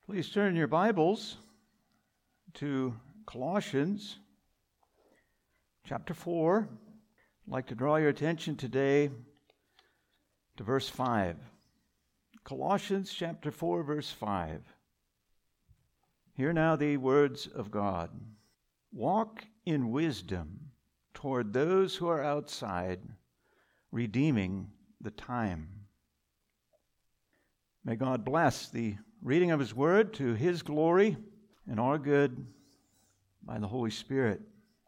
Please turn your Bibles to Colossians chapter 4. I'd like to draw your attention today to verse 5. Colossians chapter 4, verse 5. Hear now the words of God. Walk in wisdom toward those who are outside, redeeming the time. May God bless the reading of His Word to His glory and our good by the Holy Spirit.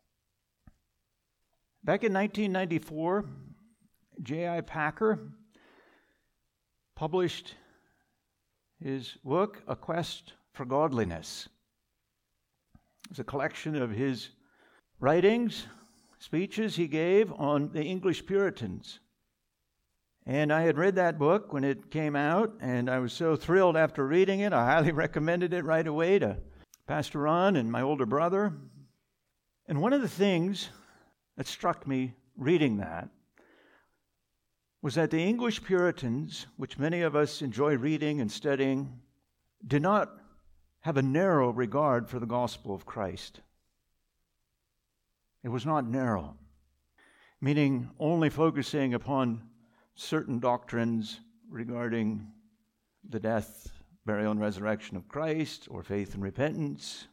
Back in 1994, J.I. Packer published his book, A Quest for Godliness. It's a collection of his writings, speeches he gave on the English Puritans. And I had read that book when it came out, and I was so thrilled after reading it. I highly recommended it right away to Pastor Ron and my older brother. And one of the things that struck me reading that was that the English Puritans, which many of us enjoy reading and studying, did not have a narrow regard for the gospel of Christ. It was not narrow, meaning only focusing upon certain doctrines regarding the death, burial, and resurrection of Christ, or faith and repentance,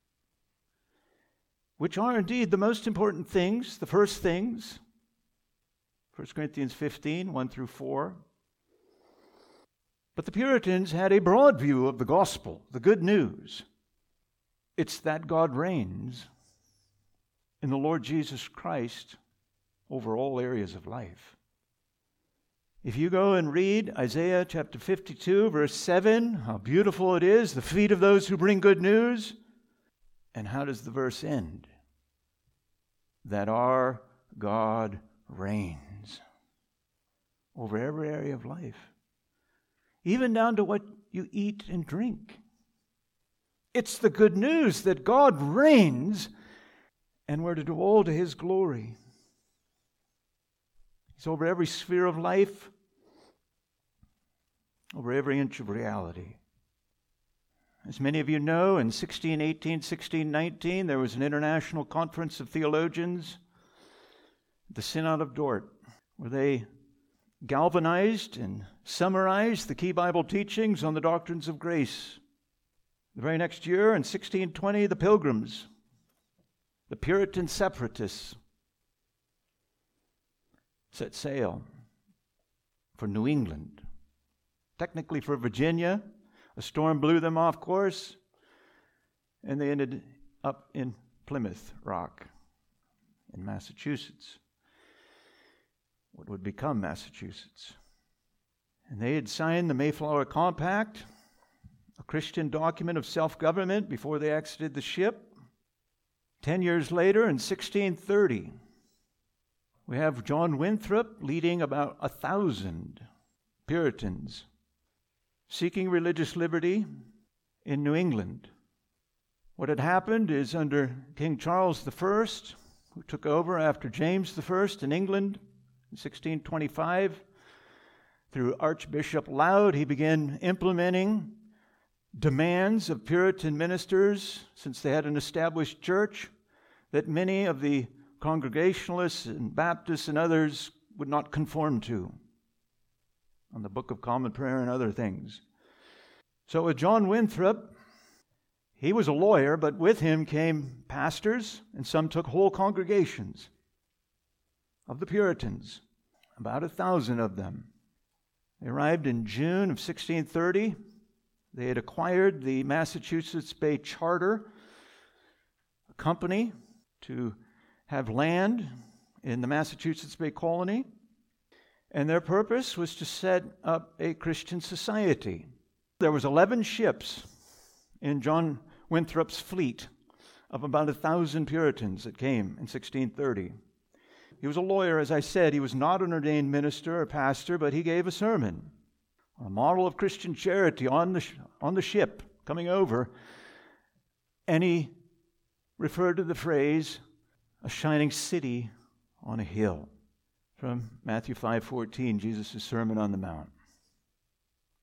which are indeed the most important things, the first things, 1 Corinthians 15, 1 through 4. But the Puritans had a broad view of the gospel, the good news. It's that God reigns in the Lord Jesus Christ over all areas of life. If you go and read Isaiah chapter 52, verse 7, how beautiful it is, the feet of those who bring good news. And how does the verse end? That our God reigns over every area of life, even down to what you eat and drink. It's the good news that God reigns, and we're to do all to His glory. He's over every sphere of life, over every inch of reality. As many of you know, in 1618, 1619, there was an international conference of theologians, the Synod of Dort, where they galvanized and summarized the key Bible teachings on the doctrines of grace. The very next year, in 1620, the Pilgrims, the Puritan separatists, set sail for New England. Technically for Virginia. A storm blew them off course, and they ended up in Plymouth Rock in Massachusetts, what would become Massachusetts. And they had signed the Mayflower Compact, a Christian document of self-government, before they exited the ship. 10 years later, in 1630, we have John Winthrop leading about 1,000 Puritans seeking religious liberty in New England. What had happened is under King Charles I, who took over after James I in England in 1625, through Archbishop Laud, he began implementing demands of Puritan ministers, since they had an established church, that many of the Congregationalists and Baptists and others would not conform to, on the Book of Common Prayer and other things. So with John Winthrop, he was a lawyer, but with him came pastors, and some took whole congregations of the Puritans, about 1,000 of them. They arrived in June of 1630. They had acquired the Massachusetts Bay Charter, a company to have land in the Massachusetts Bay Colony, and their purpose was to set up a Christian society. There was 11 ships in John Winthrop's fleet of about 1,000 Puritans that came in 1630. He was a lawyer, as I said. He was not an ordained minister or pastor, but he gave a sermon, a model of Christian charity on the ship coming over, and he referred to the phrase, a shining city on a hill, from Matthew 5:14, Jesus' Sermon on the Mount.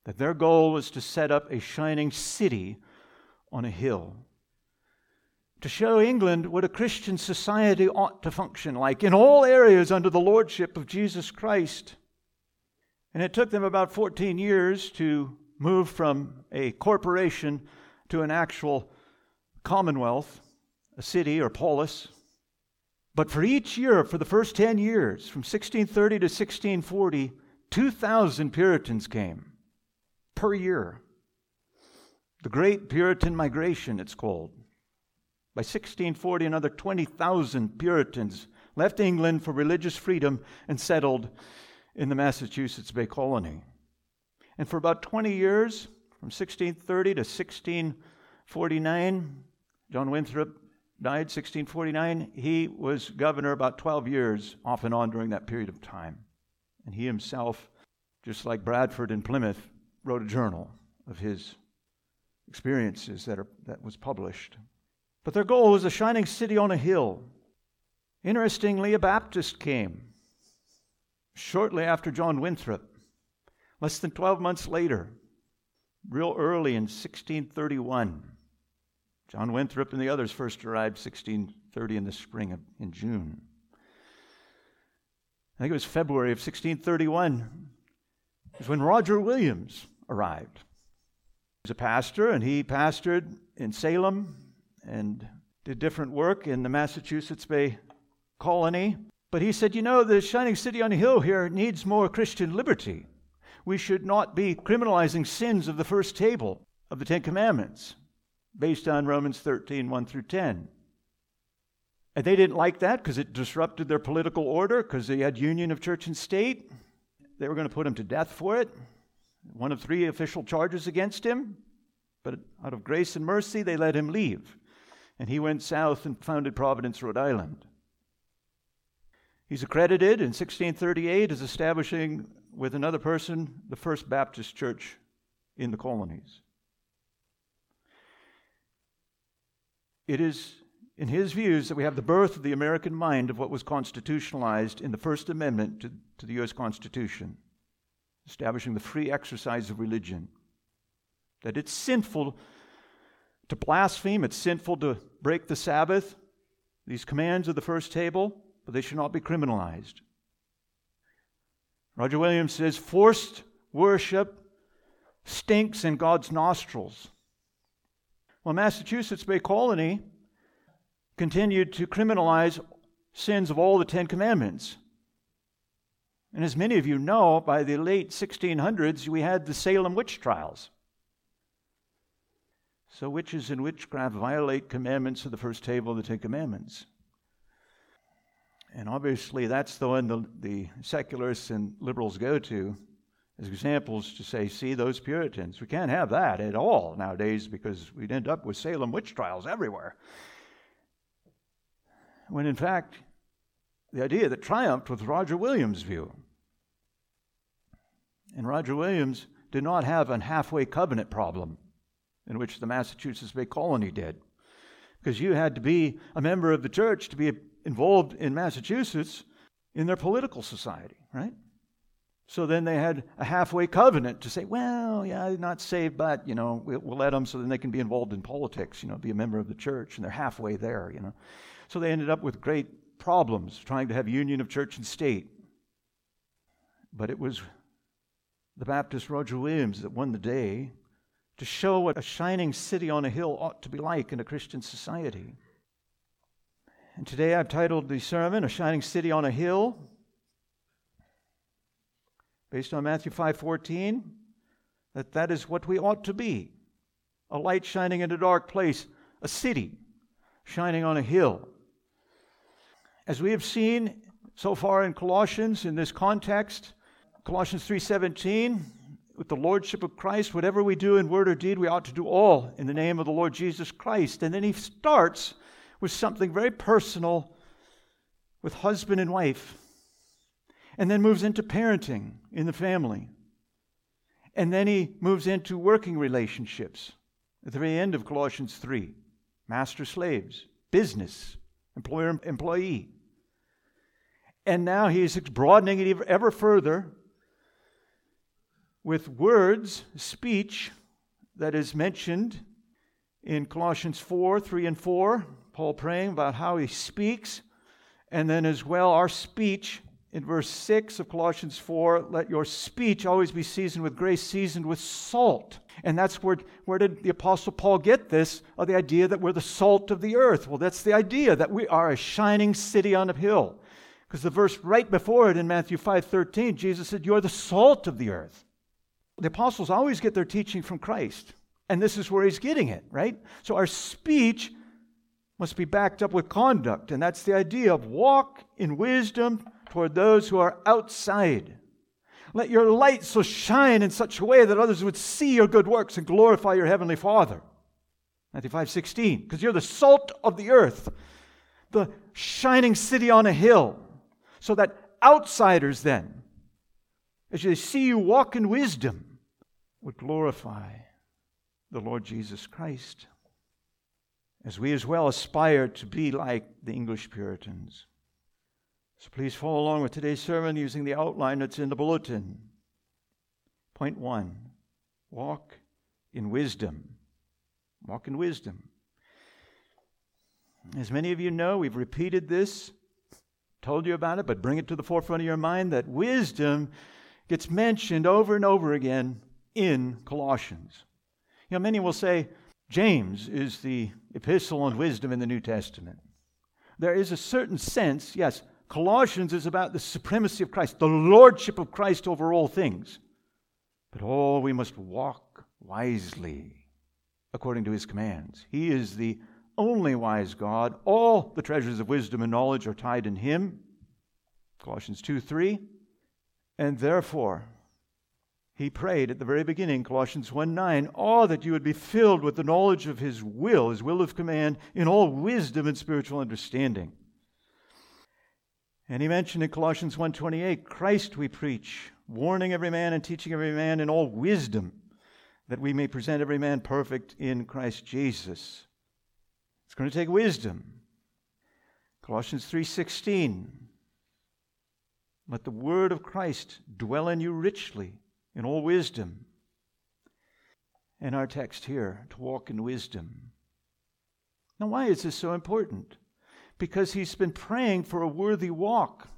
that their goal was to set up a shining city on a hill, to show England what a Christian society ought to function like in all areas under the lordship of Jesus Christ. And it took them about 14 years to move from a corporation to an actual commonwealth, a city or polis. But for each year, for the first 10 years, from 1630 to 1640, 2,000 Puritans came per year. The Great Puritan Migration, it's called. By 1640, another 20,000 Puritans left England for religious freedom and settled in the Massachusetts Bay Colony. And for about 20 years, from 1630 to 1649, John Winthrop died 1649. He was governor about 12 years off and on during that period of time. And he himself, just like Bradford and Plymouth, wrote a journal of his experiences that was published. But their goal was a shining city on a hill. Interestingly, a Baptist came shortly after John Winthrop, less than 12 months later, real early in 1631. John Winthrop and the others first arrived 1630 in the spring, in June. I think it was February of 1631 is when Roger Williams arrived. He was a pastor, and he pastored in Salem and did different work in the Massachusetts Bay Colony. But he said, the shining city on a hill here needs more Christian liberty. We should not be criminalizing sins of the first table of the Ten Commandments, based on Romans 13, 1 through 10. And they didn't like that because it disrupted their political order, because they had union of church and state. They were going to put him to death for it. One of 3 official charges against him. But out of grace and mercy, they let him leave. And he went south and founded Providence, Rhode Island. He's accredited in 1638 as establishing, with another person, the first Baptist church in the colonies. It is in his views that we have the birth of the American mind of what was constitutionalized in the First Amendment to the U.S. Constitution, establishing the free exercise of religion. That it's sinful to blaspheme, it's sinful to break the Sabbath, these commands of the first table, but they should not be criminalized. Roger Williams says, forced worship stinks in God's nostrils. Well, Massachusetts Bay Colony continued to criminalize sins of all the Ten Commandments. And as many of you know, by the late 1600s, we had the Salem witch trials. So witches and witchcraft violate commandments of the first table of the Ten Commandments. And obviously that's the one the secularists and liberals go to as examples to say, see, those Puritans. We can't have that at all nowadays because we'd end up with Salem witch trials everywhere. When in fact, the idea that triumphed was Roger Williams' view. And Roger Williams did not have a halfway covenant problem in which the Massachusetts Bay Colony did. Because you had to be a member of the church to be involved in Massachusetts in their political society, right? So then they had a halfway covenant to say, well, yeah, they're not saved, but, we'll let them so then they can be involved in politics, be a member of the church, and they're halfway there, So they ended up with great problems trying to have union of church and state. But it was the Baptist Roger Williams that won the day to show what a shining city on a hill ought to be like in a Christian society. And today I've titled the sermon, A Shining City on a Hill, based on Matthew 5:14, that is what we ought to be. A light shining in a dark place, a city shining on a hill. As we have seen so far in Colossians, in this context, Colossians 3:17, with the lordship of Christ, whatever we do in word or deed, we ought to do all in the name of the Lord Jesus Christ. And then he starts with something very personal with husband and wife, and then moves into parenting in the family. And then he moves into working relationships at the very end of Colossians 3. Master-slaves, business, employer-employee. And now he's broadening it ever further with words, speech, that is mentioned in Colossians 4, 3 and 4, Paul praying about how he speaks, and then as well our speech in verse 6 of Colossians 4, let your speech always be seasoned with grace, seasoned with salt. And that's where did the Apostle Paul get this, the idea that we're the salt of the earth? Well, that's the idea that we are a shining city on a hill. Because the verse right before it in Matthew 5:13, Jesus said, you're the salt of the earth. The apostles always get their teaching from Christ. And this is where he's getting it, right? So our speech must be backed up with conduct. And that's the idea of walk in wisdom toward those who are outside. Let your light so shine in such a way that others would see your good works and glorify your heavenly Father. Matthew 5:16, because you're the salt of the earth, the shining city on a hill, so that outsiders then, as they see you walk in wisdom, would glorify the Lord Jesus Christ, as we as well aspire to be like the English Puritans. So please follow along with today's sermon using the outline that's in the bulletin. Point 1, walk in wisdom. Walk in wisdom. As many of you know, we've repeated this, told you about it, but bring it to the forefront of your mind that wisdom gets mentioned over and over again in Colossians. You know, many will say James is the epistle on wisdom in the New Testament. There is a certain sense, yes, Colossians is about the supremacy of Christ, the lordship of Christ over all things. But we must walk wisely according to his commands. He is the only wise God. All the treasures of wisdom and knowledge are tied in him. Colossians 2:3. And therefore, he prayed at the very beginning, Colossians 1:9, that you would be filled with the knowledge of his will of command, in all wisdom and spiritual understanding. And he mentioned in Colossians 1:28, Christ we preach, warning every man and teaching every man in all wisdom, that we may present every man perfect in Christ Jesus. It's going to take wisdom. Colossians 3:16, let the word of Christ dwell in you richly in all wisdom. And our text here, to walk in wisdom. Now, why is this so important? Because he's been praying for a worthy walk,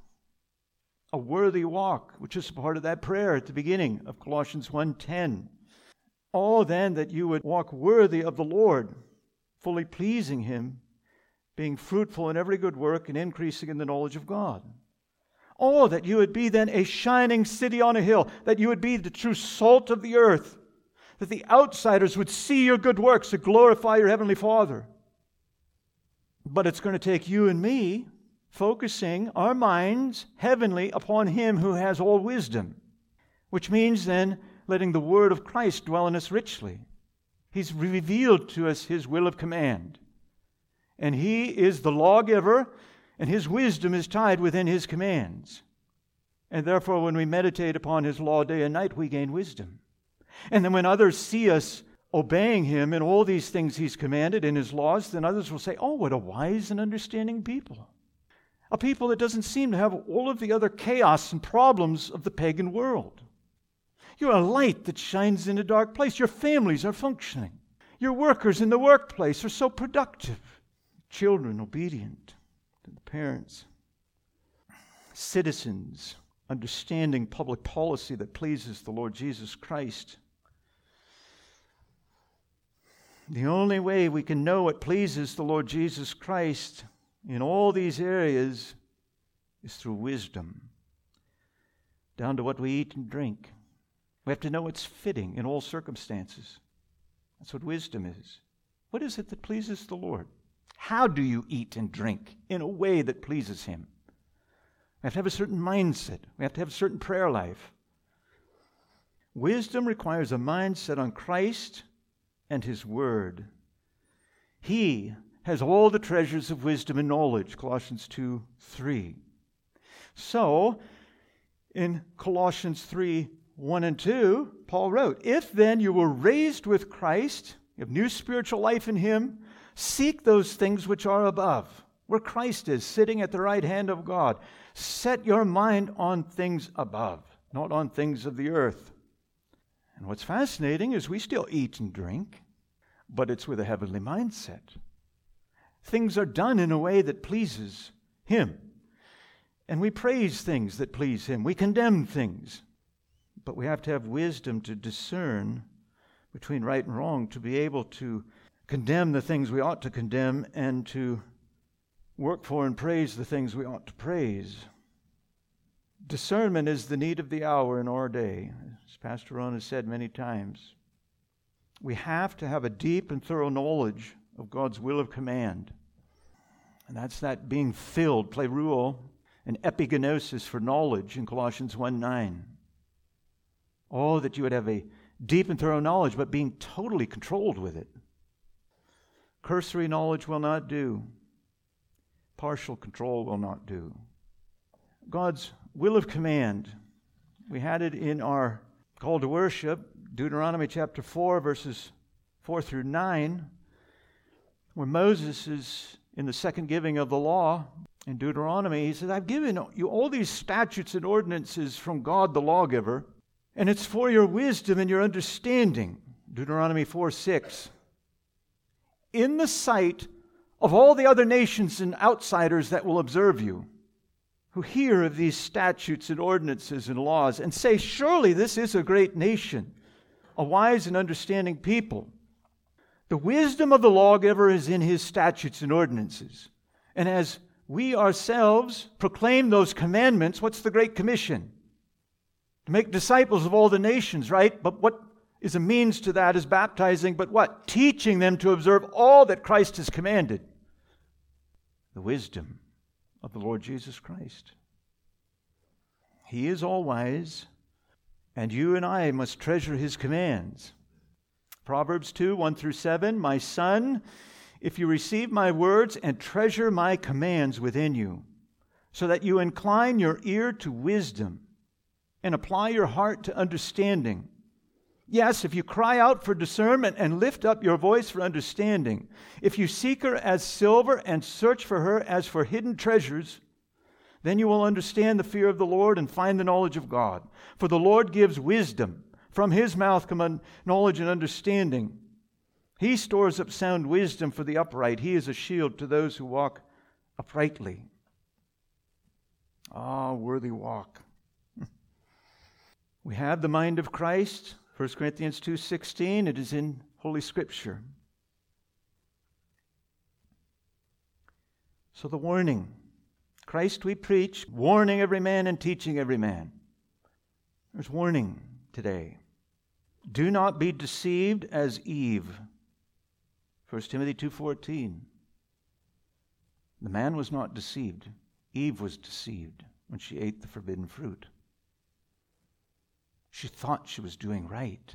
which is part of that prayer at the beginning of Colossians 1:10. Then that you would walk worthy of the Lord, fully pleasing him, being fruitful in every good work and increasing in the knowledge of God. That you would be then a shining city on a hill, that you would be the true salt of the earth, that the outsiders would see your good works to glorify your heavenly Father. But it's going to take you and me focusing our minds heavenly upon him who has all wisdom, which means then letting the word of Christ dwell in us richly. He's revealed to us his will of command. And he is the lawgiver, and his wisdom is tied within his commands. And therefore, when we meditate upon his law day and night, we gain wisdom. And then when others see us obeying him in all these things he's commanded in his laws, then others will say, what a wise and understanding people. A people that doesn't seem to have all of the other chaos and problems of the pagan world. You're a light that shines in a dark place. Your families are functioning. Your workers in the workplace are so productive. Children obedient to the parents. Citizens understanding public policy that pleases the Lord Jesus Christ. The only way we can know what pleases the Lord Jesus Christ in all these areas is through wisdom, down to what we eat and drink. We have to know what's fitting in all circumstances. That's what wisdom is. What is it that pleases the Lord? How do you eat and drink in a way that pleases him? We have to have a certain mindset. We have to have a certain prayer life. Wisdom requires a mindset on Christ and his word. He has all the treasures of wisdom and knowledge, Colossians 2:3. So, in Colossians 3:1 and 2, Paul wrote, if then you were raised with Christ, you have new spiritual life in him, seek those things which are above, where Christ is, sitting at the right hand of God. Set your mind on things above, not on things of the earth. And what's fascinating is we still eat and drink, but it's with a heavenly mindset. Things are done in a way that pleases Him. And we praise things that please Him. We condemn things. But we have to have wisdom to discern between right and wrong, to be able to condemn the things we ought to condemn and to work for and praise the things we ought to praise. Discernment is the need of the hour in our day, as Pastor Ron has said many times. We have to have a deep and thorough knowledge of God's will of command. And that's that being filled, pleroo, and epigenosis for knowledge in Colossians 1:9. Oh, that you would have a deep and thorough knowledge, but being totally controlled with it. Cursory knowledge will not do. Partial control will not do. God's will of command. We had it in our call to worship, Deuteronomy chapter 4, verses 4 through 9, where Moses is in the second giving of the law. In Deuteronomy, he says, I've given you all these statutes and ordinances from God the lawgiver, and it's for your wisdom and your understanding. Deuteronomy 4:6. In the sight of all the other nations and outsiders that will observe you, who hear of these statutes and ordinances and laws, and say, surely this is a great nation, a wise and understanding people. The wisdom of the lawgiver is in his statutes and ordinances. And as we ourselves proclaim those commandments, what's the Great Commission? To make disciples of all the nations, right? But what is a means to that is baptizing, but what? Teaching them to observe all that Christ has commanded. The wisdom of the Lord Jesus Christ. He is all wise, and you and I must treasure His commands. Proverbs 2:1-7, my son, if you receive my words and treasure my commands within you, so that you incline your ear to wisdom and apply your heart to understanding. Yes, if you cry out for discernment and lift up your voice for understanding, if you seek her as silver and search for her as for hidden treasures, then you will understand the fear of the Lord and find the knowledge of God. For the Lord gives wisdom. From His mouth come knowledge and understanding. He stores up sound wisdom for the upright. He is a shield to those who walk uprightly. Ah, worthy walk. We have the mind of Christ. 1 Corinthians 2:16, it is in Holy Scripture. So the warning. Christ we preach, warning every man and teaching every man. There's warning today. Do not be deceived as Eve. 1 Timothy 2:14. The man was not deceived. Eve was deceived when she ate the forbidden fruit. She thought she was doing right.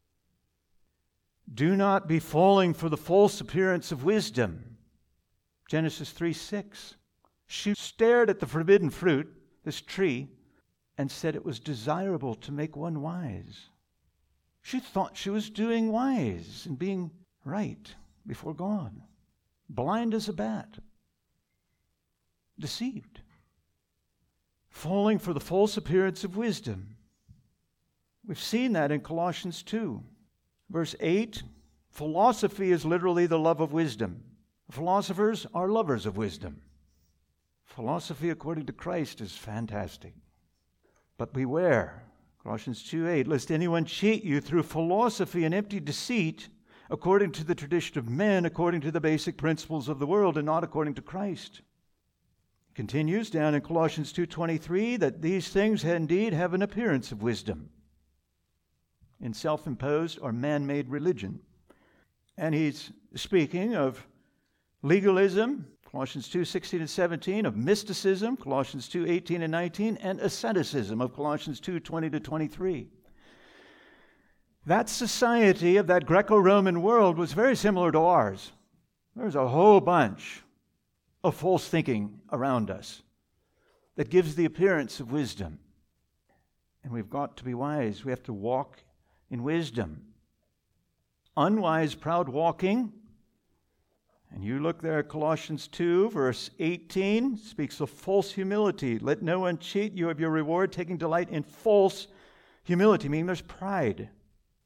Do not be falling for the false appearance of wisdom. Genesis 3:6. She stared at the forbidden fruit, this tree, and said it was desirable to make one wise. She thought she was doing wise and being right before God. Blind as a bat. Deceived. Falling for the false appearance of wisdom. We've seen that in Colossians 2. Verse 8, philosophy is literally the love of wisdom. Philosophers are lovers of wisdom. Philosophy according to Christ is fantastic. But beware, Colossians 2:8, lest anyone cheat you through philosophy and empty deceit, according to the tradition of men, according to the basic principles of the world, and not according to Christ. It continues down in Colossians 2:23 that these things indeed have an appearance of wisdom in self-imposed or man-made religion. And he's speaking of legalism, Colossians 2:16-17, of mysticism, Colossians 2:18-19, and asceticism of Colossians 2:20-23. That society of that Greco-Roman world was very similar to ours. There's a whole bunch of false thinking around us that gives the appearance of wisdom. And we've got to be wise. We have to walk in wisdom. Unwise, proud walking. And you look there at Colossians 2, verse 18, speaks of false humility. Let no one cheat you of your reward, taking delight in false humility, meaning there's pride.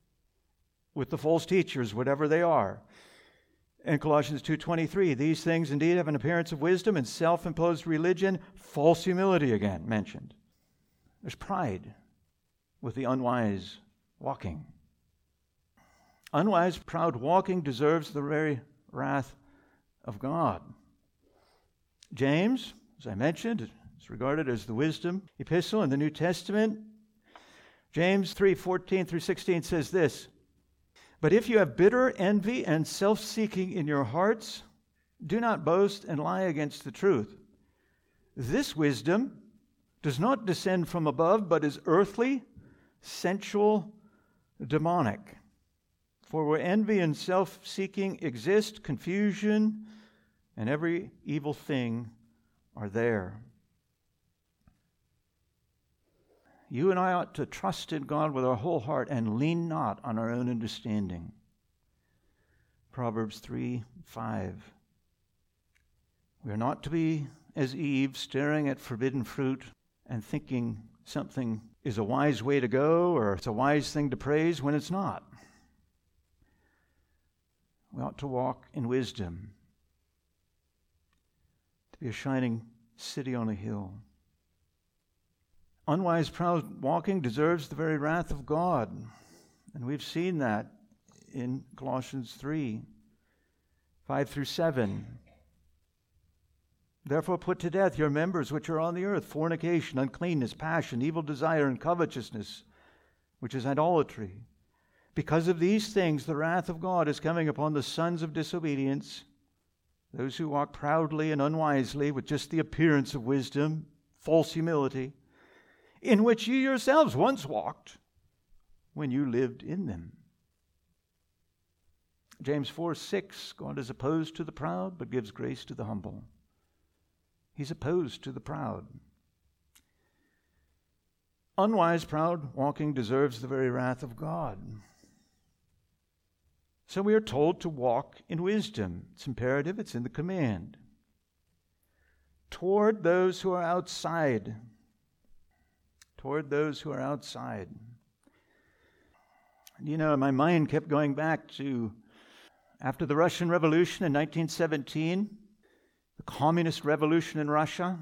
with the false teachers, whatever they are. In Colossians 2:23, these things indeed have an appearance of wisdom and self-imposed religion, false humility again mentioned. There's pride with the unwise walking. Unwise, proud walking deserves the very wrath of God. James, as I mentioned, is regarded as the wisdom epistle in the New Testament. James 3:14 through 16 says this, "But if you have bitter envy and self-seeking in your hearts, do not boast and lie against the truth. This wisdom does not descend from above, but is earthly, sensual, demonic. For where envy and self-seeking exist, confusion and every evil thing are there." You and I ought to trust in God with our whole heart and lean not on our own understanding. Proverbs 3:5. We are not to be as Eve, staring at forbidden fruit and thinking something is a wise way to go or it's a wise thing to praise when it's not. We ought to walk in wisdom, to be a shining city on a hill. Unwise, proud walking deserves the very wrath of God. And we've seen that in Colossians 3:5 through 7. Therefore put to death your members which are on the earth, fornication, uncleanness, passion, evil desire, and covetousness, which is idolatry. Because of these things the wrath of God is coming upon the sons of disobedience, those who walk proudly and unwisely with just the appearance of wisdom, false humility, in which you yourselves once walked when you lived in them. James 4:6, God is opposed to the proud, but gives grace to the humble. He's opposed to the proud. Unwise, proud walking deserves the very wrath of God. So we are told to walk in wisdom. It's imperative, it's in the command. Toward those who are outside. Toward those who are outside. You know, my mind kept going back to after the Russian Revolution in 1917, the communist revolution in Russia.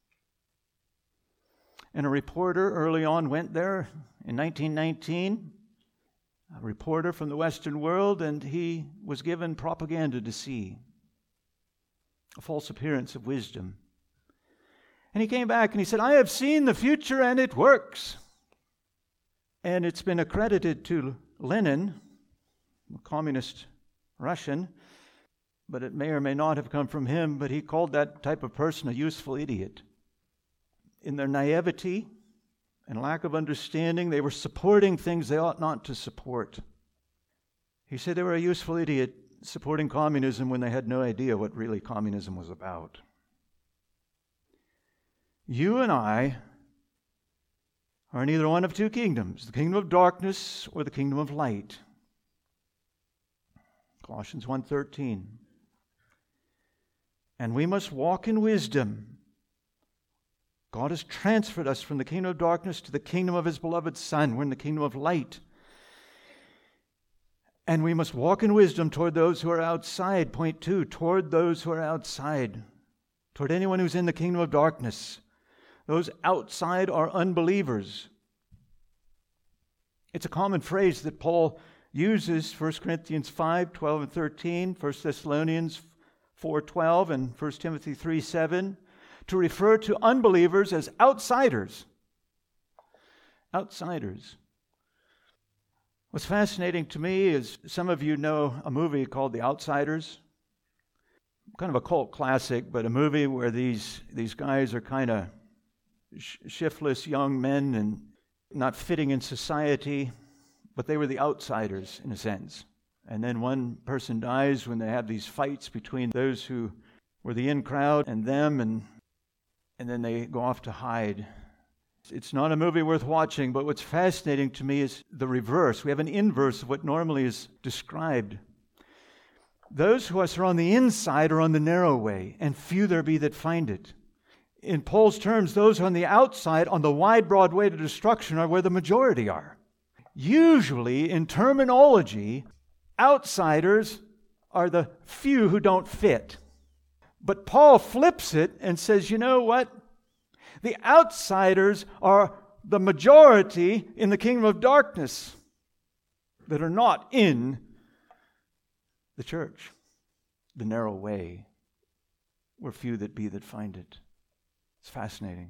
And a reporter early on went there in 1919, a reporter from the Western world, and he was given propaganda to see, a false appearance of wisdom. And he came back and he said, "I have seen the future and it works." And it's been accredited to Lenin, a communist Russian, but it may or may not have come from him, but he called that type of person a useful idiot. In their naivety and lack of understanding, they were supporting things they ought not to support. He said they were a useful idiot supporting communism when they had no idea what really communism was about. You and I are in either one of two kingdoms, the kingdom of darkness or the kingdom of light. Colossians 1:13. And we must walk in wisdom. God has transferred us from the kingdom of darkness to the kingdom of His beloved Son. We're in the kingdom of light. And we must walk in wisdom toward those who are outside. Point 2, toward those who are outside. Toward anyone who's in the kingdom of darkness. Those outside are unbelievers. It's a common phrase that Paul uses, 1 Corinthians 5:12 and 13, 1 Thessalonians 4:12, and 1 Timothy 3:7, to refer to unbelievers as outsiders. Outsiders. What's fascinating to me is some of you know a movie called The Outsiders. Kind of a cult classic, but a movie where these guys are kind of shiftless young men and not fitting in society, but they were the outsiders in a sense. And then one person dies when they have these fights between those who were the in crowd and them, and then they go off to hide. It's not a movie worth watching, but what's fascinating to me is the reverse. We have an inverse of what normally is described. Those who are on the inside are on the narrow way, and few there be that find it. In Paul's terms, those on the outside, on the wide, broad way to destruction, are where the majority are. Usually, in terminology, outsiders are the few who don't fit. But Paul flips it and says, you know what? The outsiders are the majority in the kingdom of darkness that are not in the church, the narrow way. We're few that be that find it. It's fascinating.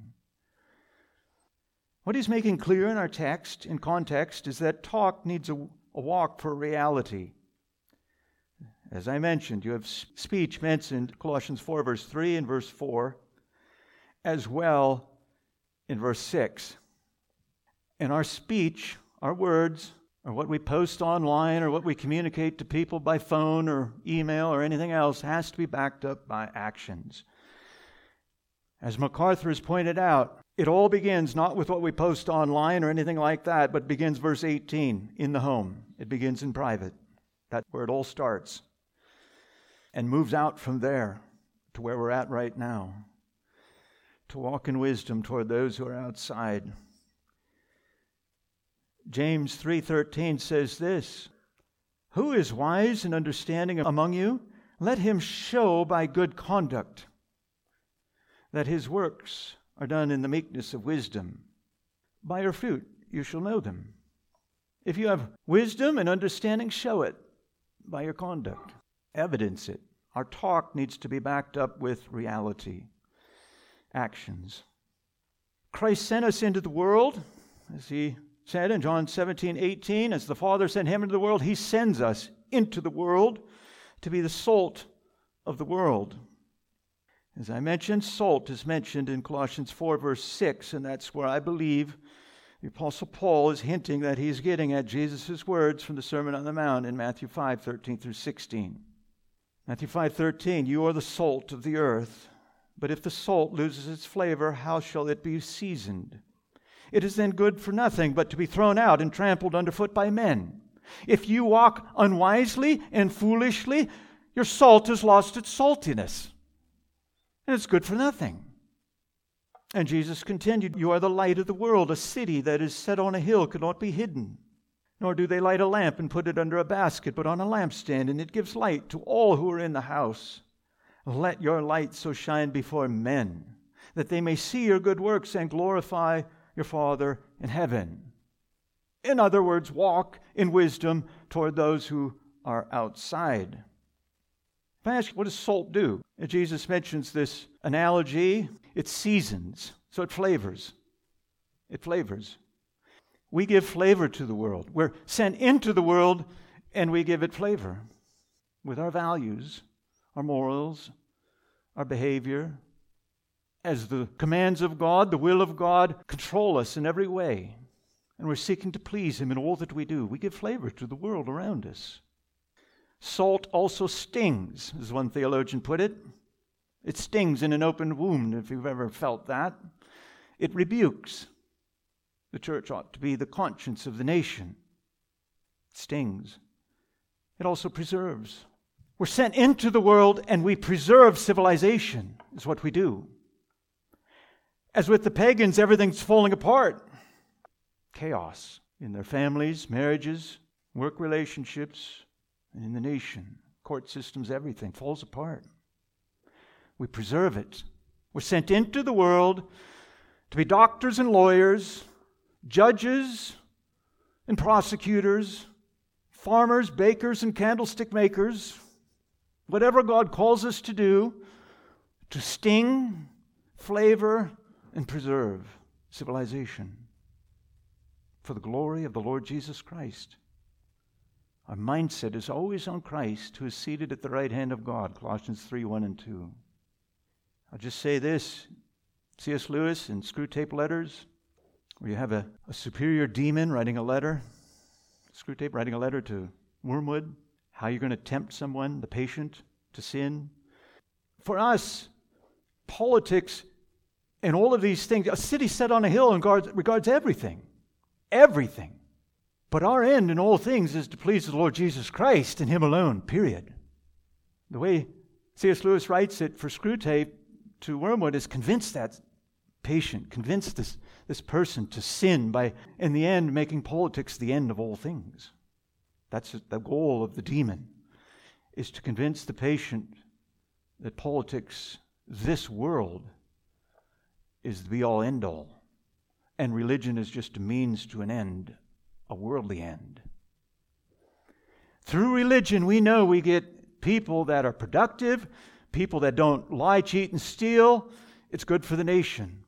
What he's making clear in our text, in context, is that talk needs a walk for reality. As I mentioned, you have speech mentioned, Colossians 4, verse 3 and verse 4, as well in verse 6. And our speech, our words, or what we post online or what we communicate to people by phone or email or anything else has to be backed up by actions. As MacArthur has pointed out, it all begins not with what we post online or anything like that, but begins verse 18, in the home. It begins in private. That's where it all starts. And moves out from there to where we're at right now. To walk in wisdom toward those who are outside. James 3:13 says this, "Who is wise and understanding among you? Let him show by good conduct that his works are done in the meekness of wisdom. By your fruit you shall know them." If you have wisdom and understanding, show it by your conduct. Evidence it. Our talk needs to be backed up with reality, actions. Christ sent us into the world, as he said in John 17:18, as the Father sent him into the world, he sends us into the world to be the salt of the world. As I mentioned, salt is mentioned in Colossians 4, verse 6, and that's where I believe the Apostle Paul is hinting that he's getting at Jesus' words from the Sermon on the Mount in Matthew 5:13 through 16. Matthew 5:13, "You are the salt of the earth, but if the salt loses its flavor, how shall it be seasoned? It is then good for nothing but to be thrown out and trampled underfoot by men. If you walk unwisely and foolishly, your salt has lost its saltiness, and it's good for nothing." And Jesus continued, "You are the light of the world. A city that is set on a hill cannot be hidden. Nor do they light a lamp and put it under a basket, but on a lampstand, and it gives light to all who are in the house. Let your light so shine before men, that they may see your good works and glorify your Father in heaven." In other words, walk in wisdom toward those who are outside. If I ask, what does salt do? Jesus mentions this analogy. It seasons, so it flavors. It flavors. We give flavor to the world. We're sent into the world, and we give it flavor with our values, our morals, our behavior. As the commands of God, the will of God, control us in every way, and we're seeking to please Him in all that we do, we give flavor to the world around us. Salt also stings, as one theologian put it. It stings in an open wound, if you've ever felt that. It rebukes. The church ought to be the conscience of the nation. It stings. It also preserves. We're sent into the world, and we preserve civilization, is what we do. As with the pagans, everything's falling apart. Chaos in their families, marriages, work relationships, and in the nation. Court systems, everything falls apart. We preserve it. We're sent into the world to be doctors and lawyers, judges and prosecutors, farmers, bakers, and candlestick makers, whatever God calls us to do, to sting, flavor, and preserve civilization for the glory of the Lord Jesus Christ. Our mindset is always on Christ, who is seated at the right hand of God, Colossians 3, 1 and 2. I'll just say this, C.S. Lewis in Screwtape Letters, where you have a superior demon writing a letter, Screwtape writing a letter to Wormwood, how you're going to tempt someone, the patient, to sin. For us, politics and all of these things, a city set on a hill regards everything. Everything. But our end in all things is to please the Lord Jesus Christ and Him alone, period. The way C.S. Lewis writes it for Screwtape to Wormwood is convince that patient, convince this person to sin by, in the end, making politics the end of all things. That's the goal of the demon, is to convince the patient that politics, this world, is the be-all, end-all. And religion is just a means to an end, a worldly end. Through religion, we know we get people that are productive, people that don't lie, cheat, and steal. It's good for the nation.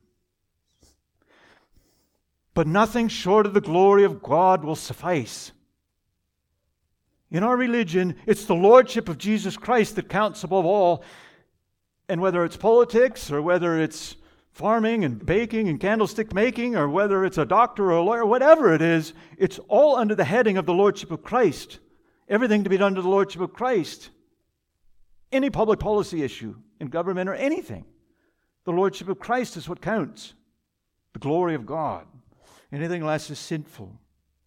But nothing short of the glory of God will suffice. In our religion, it's the lordship of Jesus Christ that counts above all. And whether it's politics or whether it's farming and baking and candlestick making or whether it's a doctor or a lawyer, whatever it is, it's all under the heading of the lordship of Christ. Everything to be done to the lordship of Christ. Any public policy issue in government or anything, the lordship of Christ is what counts. The glory of God. Anything less is sinful.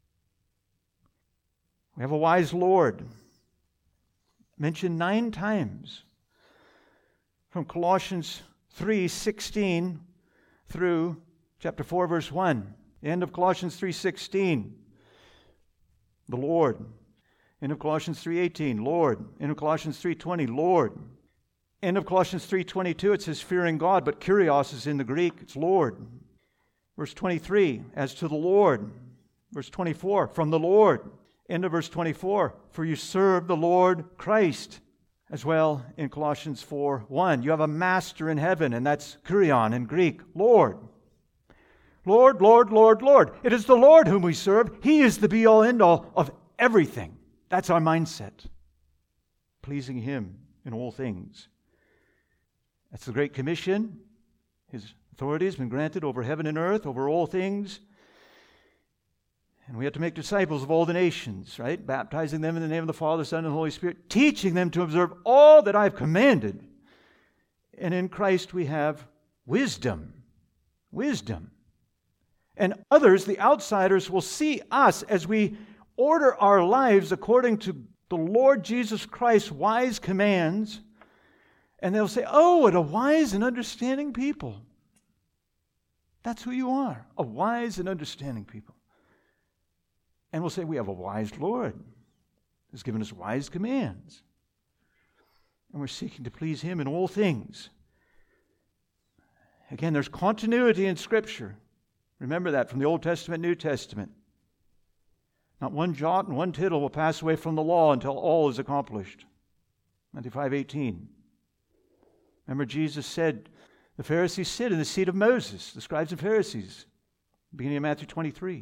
We have a wise Lord, mentioned 9 times from Colossians 3:16 through chapter 4, verse 1. The end of Colossians 3:16, the Lord. End of Colossians 3:18, Lord. End of Colossians 3:20, Lord. End of Colossians 3:22, it says fearing God, but kurios is in the Greek, it's Lord. Verse 23, as to the Lord. Verse 24, from the Lord. End of verse 24, for you serve the Lord Christ. As well in Colossians 4:1, you have a master in heaven, and that's kurion in Greek, Lord. Lord, Lord, Lord, Lord. It is the Lord whom we serve. He is the be-all, end-all of everything. That's our mindset. Pleasing Him in all things. That's the Great Commission. His authority has been granted over heaven and earth, over all things. And we have to make disciples of all the nations, right? Baptizing them in the name of the Father, Son, and Holy Spirit, teaching them to observe all that I've commanded. And in Christ we have wisdom. Wisdom. And others, the outsiders, will see us as we order our lives according to the Lord Jesus Christ's wise commands. And they'll say, oh, what a wise and understanding people. That's who you are, a wise and understanding people. And we'll say, we have a wise Lord who's given us wise commands. And we're seeking to please Him in all things. Again, there's continuity in Scripture. Remember that from the Old Testament, New Testament. Not one jot and one tittle will pass away from the law until all is accomplished. Matthew 5:18. Remember Jesus said, the Pharisees sit in the seat of Moses, the scribes and Pharisees, beginning of Matthew 23.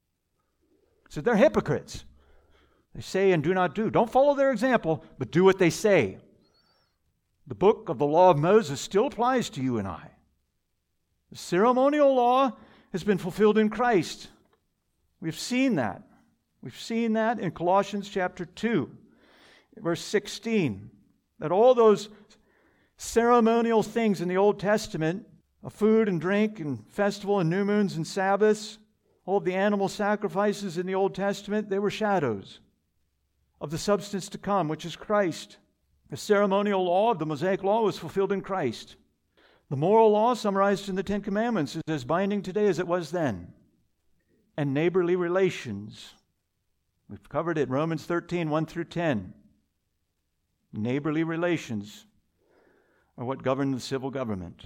So they're hypocrites. They say and do not do. Don't follow their example, but do what they say. The book of the law of Moses still applies to you and I. The ceremonial law has been fulfilled in Christ. We've seen that. We've seen that in Colossians chapter 2, verse 16, that all those ceremonial things in the Old Testament, of food and drink and festival and new moons and Sabbaths, all of the animal sacrifices in the Old Testament, they were shadows of the substance to come, which is Christ. The ceremonial law of the Mosaic law was fulfilled in Christ. The moral law, summarized in the Ten Commandments, is as binding today as it was then. And neighborly relations. We've covered it, Romans 13, 1 through 10. Neighborly relations are what govern the civil government.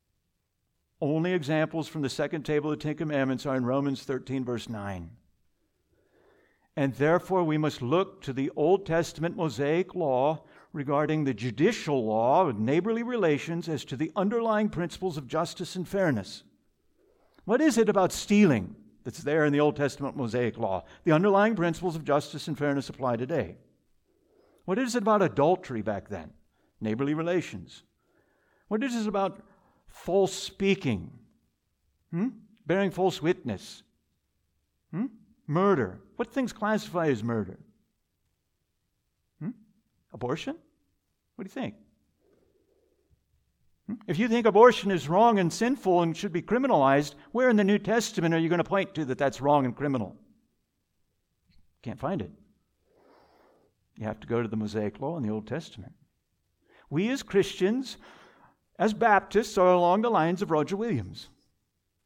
Only examples from the second table of the Ten Commandments are in Romans 13, verse 9. And therefore we must look to the Old Testament Mosaic law regarding the judicial law of neighborly relations as to the underlying principles of justice and fairness. What is it about stealing that's there in the Old Testament Mosaic law? The underlying principles of justice and fairness apply today. What is it about adultery back then? Neighborly relations. What is it about false speaking? Bearing false witness? Murder. What things classify as murder? Abortion? What do you think? If you think abortion is wrong and sinful and should be criminalized, where in the New Testament are you going to point to that that's wrong and criminal? Can't find it. You have to go to the Mosaic law in the Old Testament. We as Christians, as Baptists, are along the lines of Roger Williams.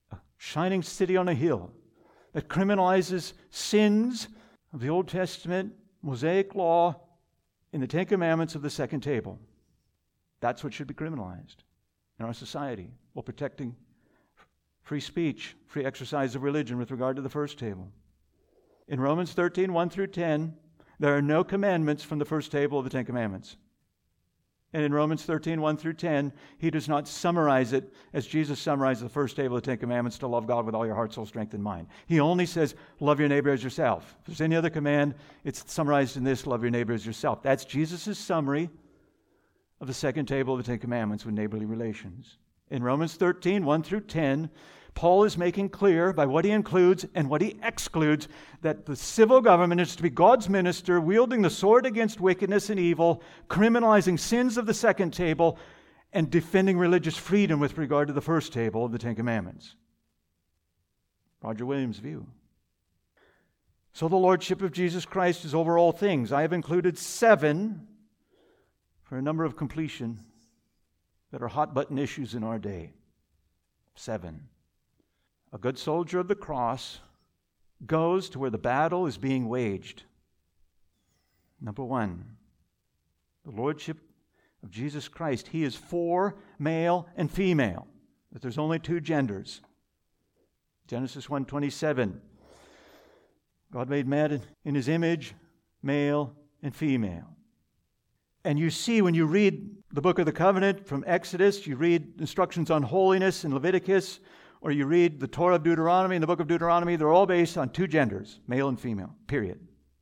shining city on a hill that criminalizes sins of the Old Testament Mosaic law in the Ten Commandments of the second table. That's what should be criminalized in our society, while protecting free speech, free exercise of religion with regard to the first table. In Romans 13, 1 through 10, there are no commandments from the first table of the Ten Commandments. And in Romans 13, 1 through 10, he does not summarize it as Jesus summarized the first table of the Ten Commandments, to love God with all your heart, soul, strength, and mind. He only says, love your neighbor as yourself. If there's any other command, it's summarized in this, love your neighbor as yourself. That's Jesus' summary of the second table of the Ten Commandments with neighborly relations. In Romans 13, 1 through 10, Paul is making clear by what he includes and what he excludes that the civil government is to be God's minister, wielding the sword against wickedness and evil, criminalizing sins of the second table, and defending religious freedom with regard to the first table of the Ten Commandments. Roger Williams' view. So the Lordship of Jesus Christ is over all things. I have included 7 for a number of completion that are hot-button issues in our day. 7. A good soldier of the cross goes to where the battle is being waged. Number 1, the Lordship of Jesus Christ. He is for male and female, that there's only 2 genders. Genesis 1:27. God made man in his image, male and female. And you see when you read the book of the covenant from Exodus, you read instructions on holiness in Leviticus, or you read the Torah of Deuteronomy and the book of Deuteronomy, they're all based on 2 genders, male and female, period.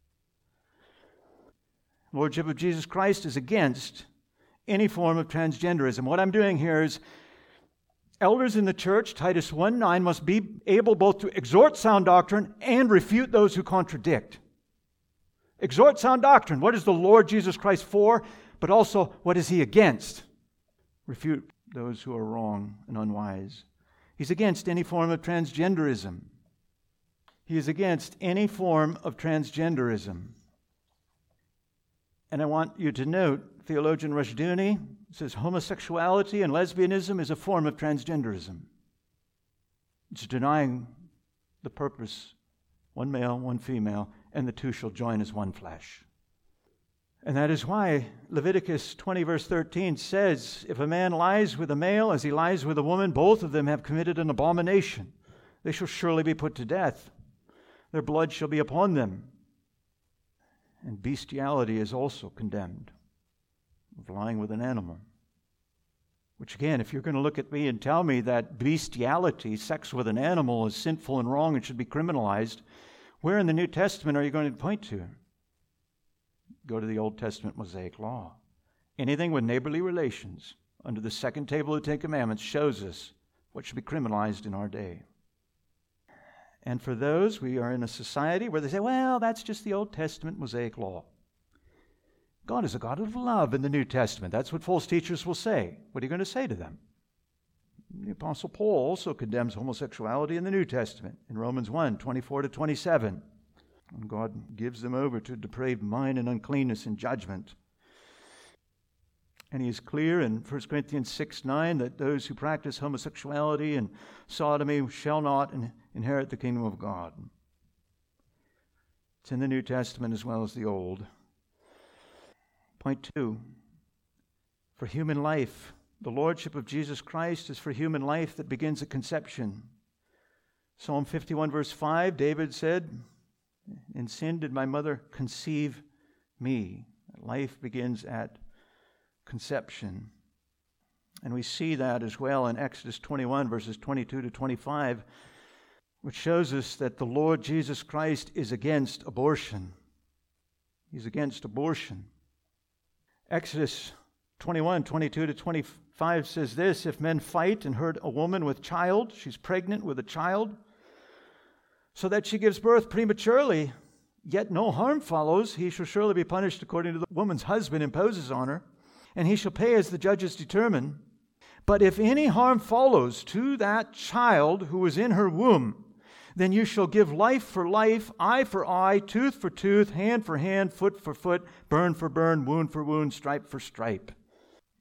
The Lordship of Jesus Christ is against any form of transgenderism. What I'm doing here is elders in the church, Titus 1:9, must be able both to exhort sound doctrine and refute those who contradict. Exhort sound doctrine. What is the Lord Jesus Christ for? But also, what is he against? Refute those who are wrong and unwise. He's against any form of transgenderism. He is against any form of transgenderism. And I want you to note, theologian Rushdoony says homosexuality and lesbianism is a form of transgenderism. It's denying the purpose, one male, one female, and the 2 shall join as one flesh. And that is why Leviticus 20 verse 13 says, if a man lies with a male as he lies with a woman, both of them have committed an abomination. They shall surely be put to death. Their blood shall be upon them. And bestiality is also condemned, of lying with an animal. Which again, if you're going to look at me and tell me that bestiality, sex with an animal, is sinful and wrong and should be criminalized, where in the New Testament are you going to point to? Go to the Old Testament Mosaic law. Anything with neighborly relations under the second table of the Ten Commandments shows us what should be criminalized in our day. And for those, we are in a society where they say, well, that's just the Old Testament Mosaic law. God is a God of love in the New Testament. That's what false teachers will say. What are you going to say to them? The Apostle Paul also condemns homosexuality in the New Testament in Romans 1, 24 to 27. And God gives them over to depraved mind and uncleanness and judgment. And he is clear in 1 Corinthians 6:9 that those who practice homosexuality and sodomy shall not inherit the kingdom of God. It's in the New Testament as well as the Old. Point 2. For human life, the Lordship of Jesus Christ is for human life that begins at conception. Psalm 51 verse 5, David said, in sin did my mother conceive me. Life begins at conception. And we see that as well in Exodus 21 verses 22 to 25, which shows us that the Lord Jesus Christ is against abortion. He's against abortion. Exodus 21, 22 to 25 says this, if men fight and hurt a woman with child, she's pregnant with a child, so that she gives birth prematurely, yet no harm follows, he shall surely be punished according to the woman's husband imposes on her, and he shall pay as the judges determine. But if any harm follows to that child who is in her womb, then you shall give life for life, eye for eye, tooth for tooth, hand for hand, foot for foot, burn for burn, wound for wound, stripe for stripe.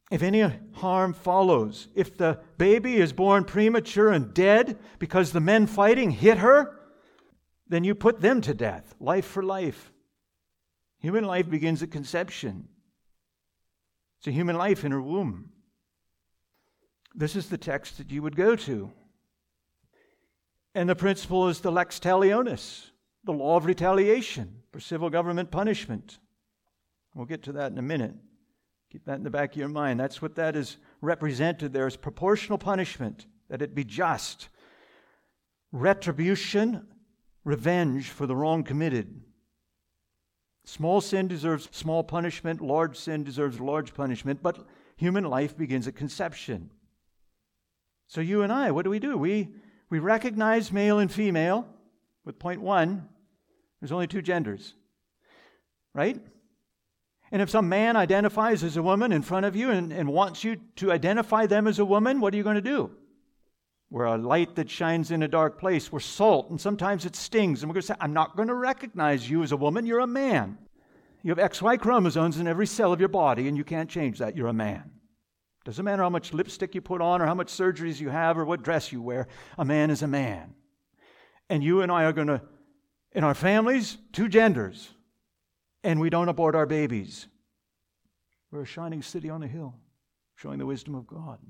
If any harm follows, if the baby is born premature and dead because the men fighting hit her, then you put them to death, life for life. Human life begins at conception. It's a human life in her womb. This is the text that you would go to. And the principle is the lex talionis, the law of retaliation for civil government punishment. We'll get to that in a minute. Keep that in the back of your mind. That's what that is represented there, is proportional punishment, that it be just. Retribution, revenge for the wrong committed. Small sin deserves small punishment, large sin deserves large punishment, but human life begins at conception. So you and I, what do? We recognize male and female with point 1. There's only 2 genders, right? And if some man identifies as a woman in front of you and wants you to identify them as a woman, what are you going to do? We're a light that shines in a dark place. We're salt, and sometimes it stings. And we're going to say, I'm not going to recognize you as a woman. You're a man. You have XY chromosomes in every cell of your body, and you can't change that. You're a man. Doesn't matter how much lipstick you put on or how much surgeries you have or what dress you wear. A man is a man. And you and I are going to, in our families, 2 genders. And we don't abort our babies. We're a shining city on a hill, showing the wisdom of God.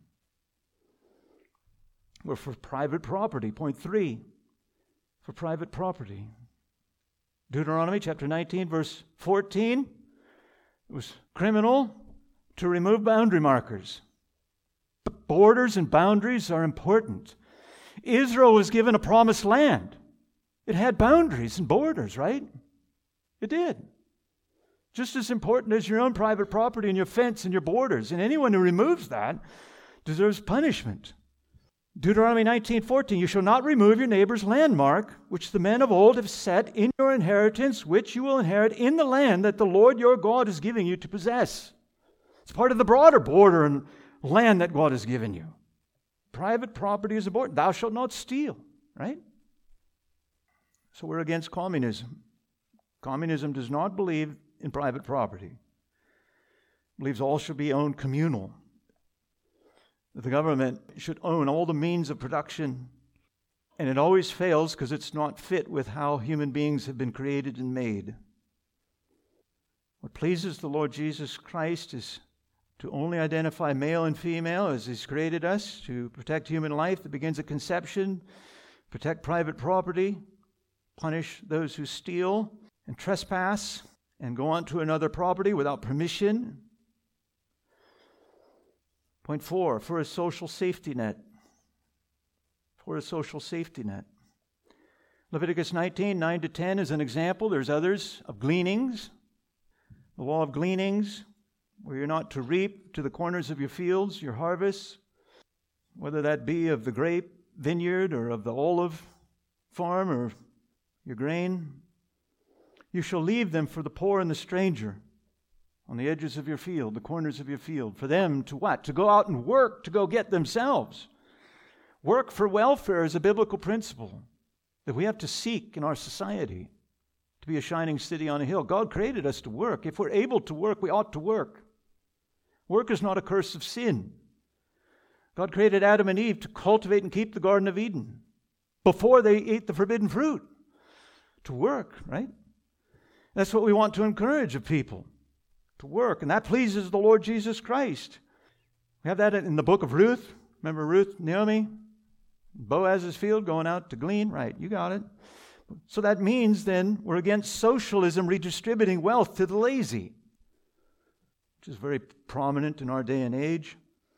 We're for private property. Point 3, for private property. Deuteronomy chapter 19, verse 14. It was criminal to remove boundary markers. Borders and boundaries are important. Israel was given a promised land. It had boundaries and borders, right? It did. Just as important as your own private property and your fence and your borders. And anyone who removes that deserves punishment. Deuteronomy 19:14, you shall not remove your neighbor's landmark, which the men of old have set in your inheritance, which you will inherit in the land that the Lord your God is giving you to possess. It's part of the broader border and land that God has given you. Private property is important. Thou shalt not steal, right? So we're against communism. Communism does not believe in private property. It believes all should be owned communal. That the government should own all the means of production, and it always fails because it's not fit with how human beings have been created and made. What pleases the Lord Jesus Christ is to only identify male and female as He's created us, to protect human life that begins at conception, protect private property, punish those who steal and trespass, and go on to another property without permission. Point 4, for a social safety net. For a social safety net. Leviticus 19, 9-10 is an example. There's others of gleanings. The law of gleanings, where you're not to reap to the corners of your fields, your harvests, whether that be of the grape vineyard or of the olive farm or your grain. You shall leave them for the poor and the stranger on the edges of your field, the corners of your field, for them to what? To go out and work, to go get themselves. Work for welfare is a biblical principle that we have to seek in our society to be a shining city on a hill. God created us to work. If we're able to work, we ought to work. Work is not a curse of sin. God created Adam and Eve to cultivate and keep the Garden of Eden before they ate the forbidden fruit. To work, right? That's what we want to encourage of people, to work. And that pleases the Lord Jesus Christ. We have that in the book of Ruth. Remember Ruth, Naomi, Boaz's field going out to glean? Right, you got it. So that means then we're against socialism redistributing wealth to the lazy, which is very prominent in our day and age.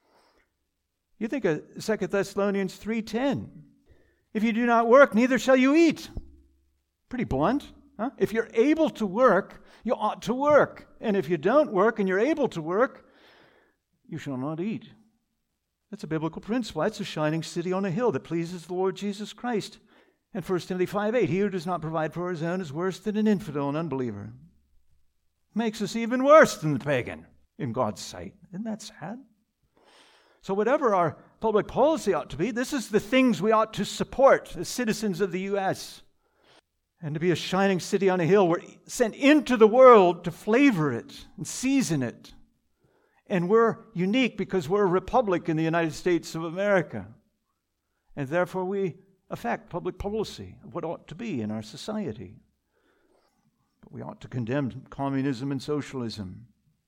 You think of 2 Thessalonians 3:10. If you do not work, neither shall you eat. Pretty blunt. Huh? If you're able to work, you ought to work. And if you don't work and you're able to work, you shall not eat. That's a biblical principle. That's a shining city on a hill that pleases the Lord Jesus Christ. And 1 Timothy 5:8, he who does not provide for his own is worse than an infidel and unbeliever. Makes us even worse than the pagan in God's sight. Isn't that sad? So whatever our public policy ought to be, this is the things we ought to support as citizens of the U.S., and to be a shining city on a hill. We're sent into the world to flavor it and season it And we're unique because we're a republic in the United States of America. And therefore we affect public policy of what ought to be in our society. But we ought to condemn communism and socialism.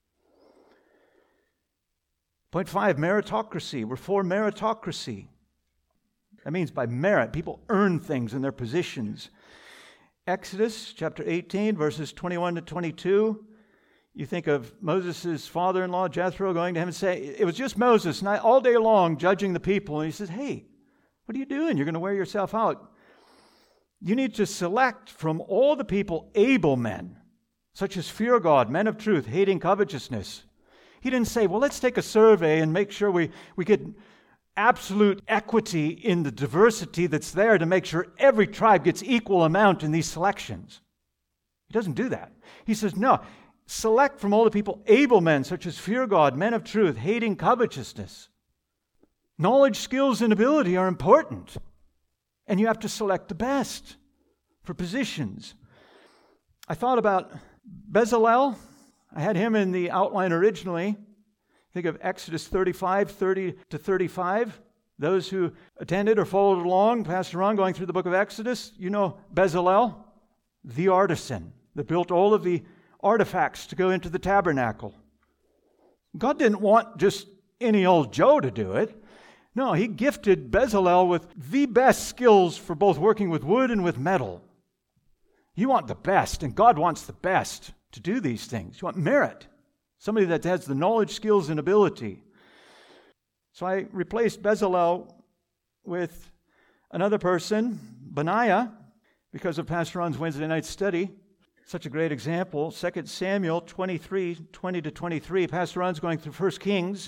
Point 5, meritocracy. We're for meritocracy. That means by merit, people earn things in their positions. Exodus chapter 18, verses 21 to 22. You think of Moses' father-in-law, Jethro, going to him and say, it was just Moses, and all day long judging the people. And he says, hey, what are you doing? You're going to wear yourself out. You need to select from all the people able men, such as fear God, men of truth, hating covetousness. He didn't say, well, let's take a survey and make sure we get absolute equity in the diversity that's there to make sure every tribe gets equal amount in these selections. He doesn't do that. He says, no, select from all the people able men, such as fear God, men of truth, hating covetousness. Knowledge, skills, and ability are important. And you have to select the best for positions. I thought about Bezalel. I had him in the outline originally. Think of Exodus 35, 30 to 35. Those who attended or followed along, Pastor Ron, going through the book of Exodus, you know Bezalel, the artisan that built all of the artifacts to go into the tabernacle. God didn't want just any old Joe to do it. No, he gifted Bezalel with the best skills for both working with wood and with metal. You want the best, and God wants the best to do these things. You want merit. Somebody that has the knowledge, skills, and ability. So I replaced Bezalel with another person, Benaiah, because of Pastor Ron's Wednesday night study. Such a great example. 2 Samuel 23, 20 to 23. Pastor Ron's going through 1 Kings.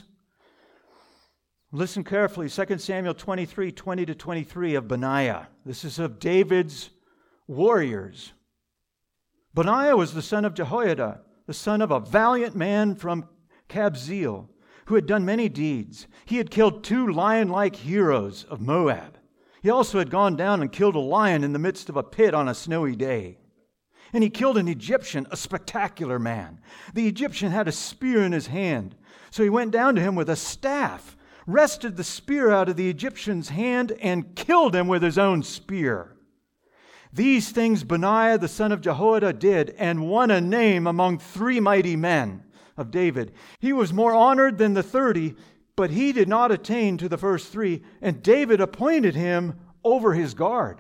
Listen carefully. 2 Samuel 23, 20 to 23 of Benaiah. This is of David's warriors. Benaiah was the son of Jehoiada, the son of a valiant man from Kabzeel, who had done many deeds. He had killed 2 lion-like heroes of Moab. He also had gone down and killed a lion in the midst of a pit on a snowy day. And he killed an Egyptian, a spectacular man. The Egyptian had a spear in his hand. So he went down to him with a staff, wrested the spear out of the Egyptian's hand, and killed him with his own spear. These things Benaiah the son of Jehoiada did, and won a name among 3 mighty men of David. He was more honored than the 30, but he did not attain to the first 3, and David appointed him over his guard.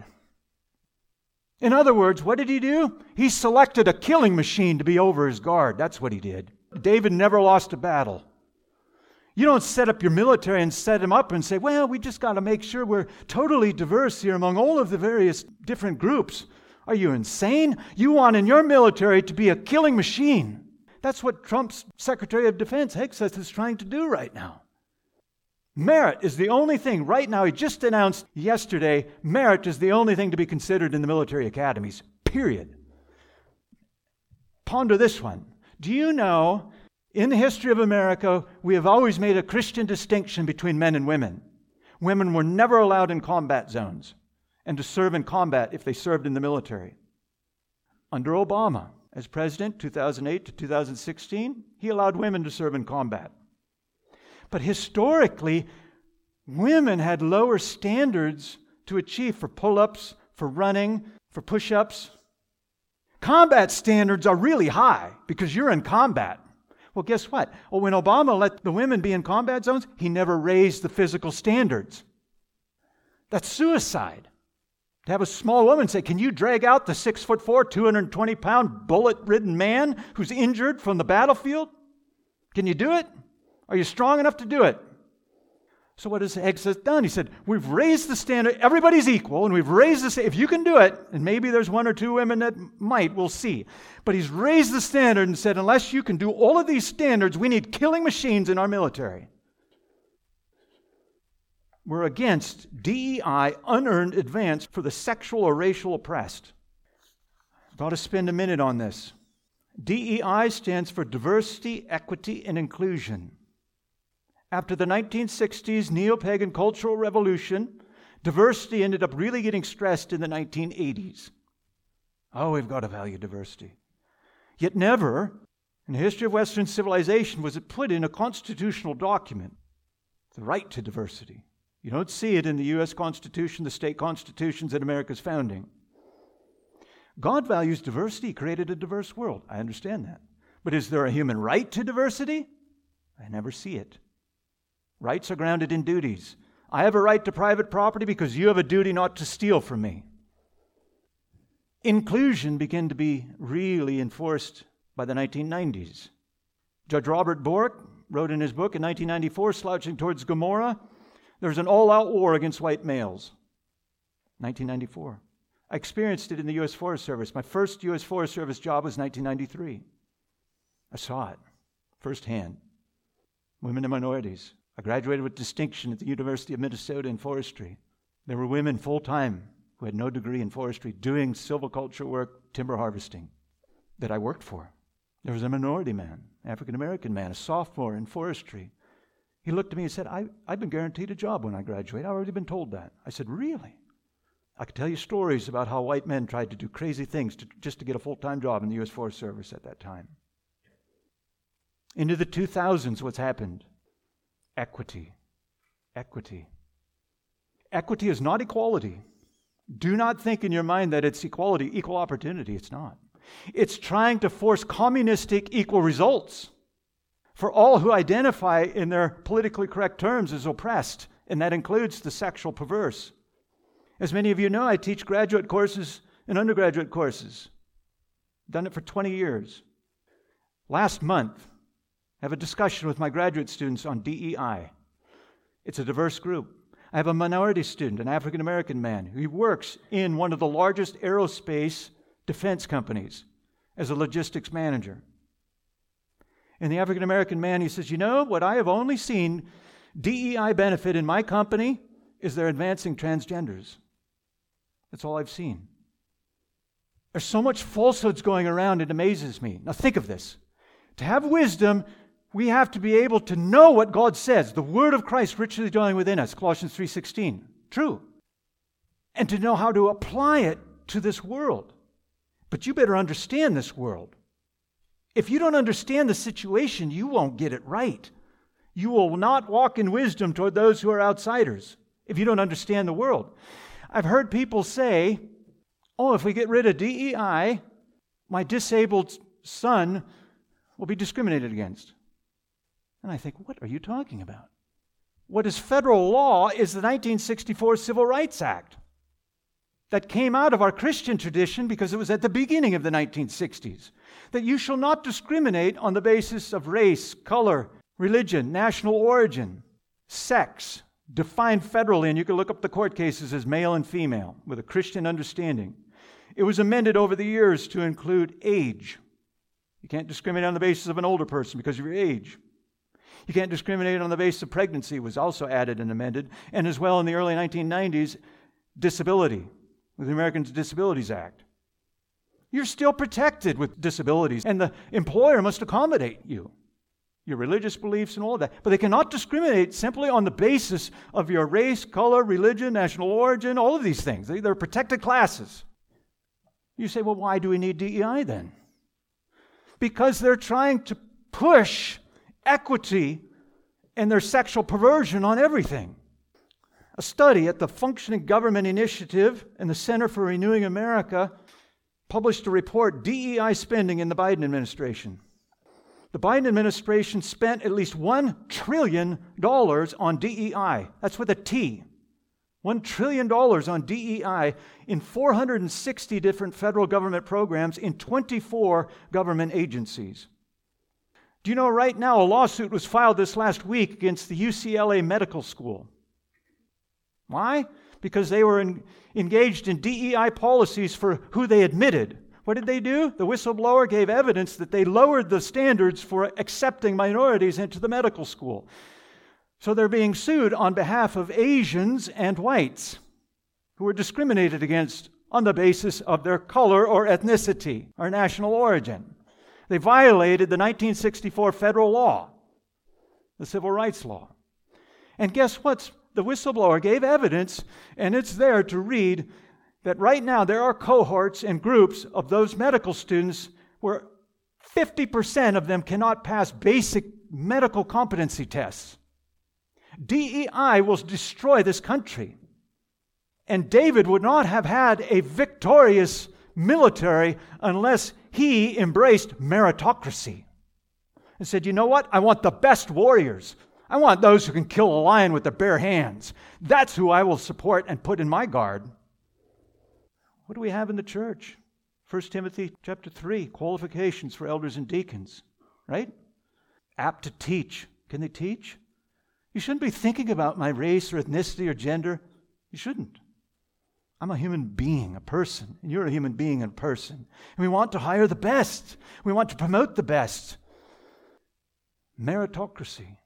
In other words, what did he do? He selected a killing machine to be over his guard. That's what he did. David never lost a battle. You don't set up your military and set him up and say, well, we just got to make sure we're totally diverse here among all of the various different groups. Are you insane? You want in your military to be a killing machine. That's what Trump's Secretary of Defense, Hegseth, is trying to do right now. Merit is the only thing. Right now, he just announced yesterday, merit is the only thing to be considered in the military academies, period. Ponder this one. Do you know, in the history of America, we have always made a Christian distinction between men and women. Women were never allowed in combat zones and to serve in combat if they served in the military. Under Obama, as president, 2008 to 2016, he allowed women to serve in combat. But historically, women had lower standards to achieve for pull-ups, for running, for push-ups. Combat standards are really high because you're in combat. Well, guess what? Well, when Obama let the women be in combat zones, he never raised the physical standards. That's suicide. To have a small woman say, can you drag out the 6'4", 220-pound, bullet-ridden man who's injured from the battlefield? Can you do it? Are you strong enough to do it? So what has Hegseth done? He said, we've raised the standard. Everybody's equal, and we've raised the standard. If you can do it, and maybe there's 1 or 2 women that might, we'll see. But he's raised the standard and said, unless you can do all of these standards, we need killing machines in our military. We're against DEI, unearned advance for the sexual or racial oppressed. I've got to spend a minute on this. DEI stands for diversity, equity, and inclusion. After the 1960s neo-pagan cultural revolution, diversity ended up really getting stressed in the 1980s. Oh, we've got to value diversity. Yet never in the history of Western civilization was it put in a constitutional document, the right to diversity. You don't see it in the U.S. Constitution, the state constitutions, and America's founding. God values diversity. He created a diverse world. I understand that. But is there a human right to diversity? I never see it. Rights are grounded in duties. I have a right to private property because you have a duty not to steal from me. Inclusion began to be really enforced by the 1990s. Judge Robert Bork wrote in his book in 1994, Slouching Towards Gomorrah, there's an all-out war against white males. 1994. I experienced it in the U.S. Forest Service. My first U.S. Forest Service job was 1993. I saw it firsthand. Women and minorities. I graduated with distinction at the University of Minnesota in forestry. There were women full-time who had no degree in forestry doing silviculture work, timber harvesting, that I worked for. There was a minority man, African-American man, a sophomore in forestry. He looked at me and said, I've been guaranteed a job when I graduate. I've already been told that. I said, really? I could tell you stories about how white men tried to do crazy things just to get a full-time job in the U.S. Forest Service at that time. Into the 2000s, what's happened? Equity. Equity. Equity is not equality. Do not think in your mind that it's equality, equal opportunity. It's not. It's trying to force communistic equal results for all who identify in their politically correct terms as oppressed, and that includes the sexual perverse. As many of you know, I teach graduate courses and undergraduate courses. I've done it for 20 years. Last month, I have a discussion with my graduate students on DEI. It's a diverse group. I have a minority student, an African-American man, who works in one of the largest aerospace defense companies as a logistics manager. And the African-American man, he says, you know, what I have only seen DEI benefit in my company is they're advancing transgenders. That's all I've seen. There's so much falsehoods going around, it amazes me. Now think of this. To have wisdom, we have to be able to know what God says, the word of Christ richly dwelling within us, Colossians 3:16. True. And to know how to apply it to this world. But you better understand this world. If you don't understand the situation, you won't get it right. You will not walk in wisdom toward those who are outsiders if you don't understand the world. I've heard people say, oh, if we get rid of DEI, my disabled son will be discriminated against. And I think, what are you talking about? What is federal law is the 1964 Civil Rights Act that came out of our Christian tradition because it was at the beginning of the 1960s, that you shall not discriminate on the basis of race, color, religion, national origin, sex, defined federally, and you can look up the court cases as male and female with a Christian understanding. It was amended over the years to include age. You can't discriminate on the basis of an older person because of your age. You can't discriminate on the basis of pregnancy was also added and amended, and as well in the early 1990s, disability, with the Americans with Disabilities Act. You're still protected with disabilities, and the employer must accommodate you, your religious beliefs and all of that. But they cannot discriminate simply on the basis of your race, color, religion, national origin, all of these things. They're protected classes. You say, well, why do we need DEI then? Because they're trying to push equity and their sexual perversion on everything. A study at the Functioning Government Initiative and the Center for Renewing America published a report, DEI spending in the Biden administration. The Biden administration spent at least $1 trillion on DEI. That's with a T. $1 trillion on DEI in 460 different federal government programs in 24 government agencies. Do you know right now a lawsuit was filed this last week against the UCLA Medical School? Why? Because they were engaged in DEI policies for who they admitted. What did they do? The whistleblower gave evidence that they lowered the standards for accepting minorities into the medical school. So they're being sued on behalf of Asians and whites who were discriminated against on the basis of their color or ethnicity or national origin. They violated the 1964 federal law, the Civil Rights Law. And guess what? The whistleblower gave evidence, and it's there to read that right now there are cohorts and groups of those medical students where 50% of them cannot pass basic medical competency tests. DEI will destroy this country. And David would not have had a victorious military unless he embraced meritocracy and said, you know what? I want the best warriors. I want those who can kill a lion with their bare hands. That's who I will support and put in my guard. What do we have in the church? 1 Timothy chapter 3, qualifications for elders and deacons, right? Apt to teach. Can they teach? You shouldn't be thinking about my race or ethnicity or gender. You shouldn't. I'm a human being, a person, and you're a human being and a person. And we want to hire the best. We want to promote the best. Meritocracy.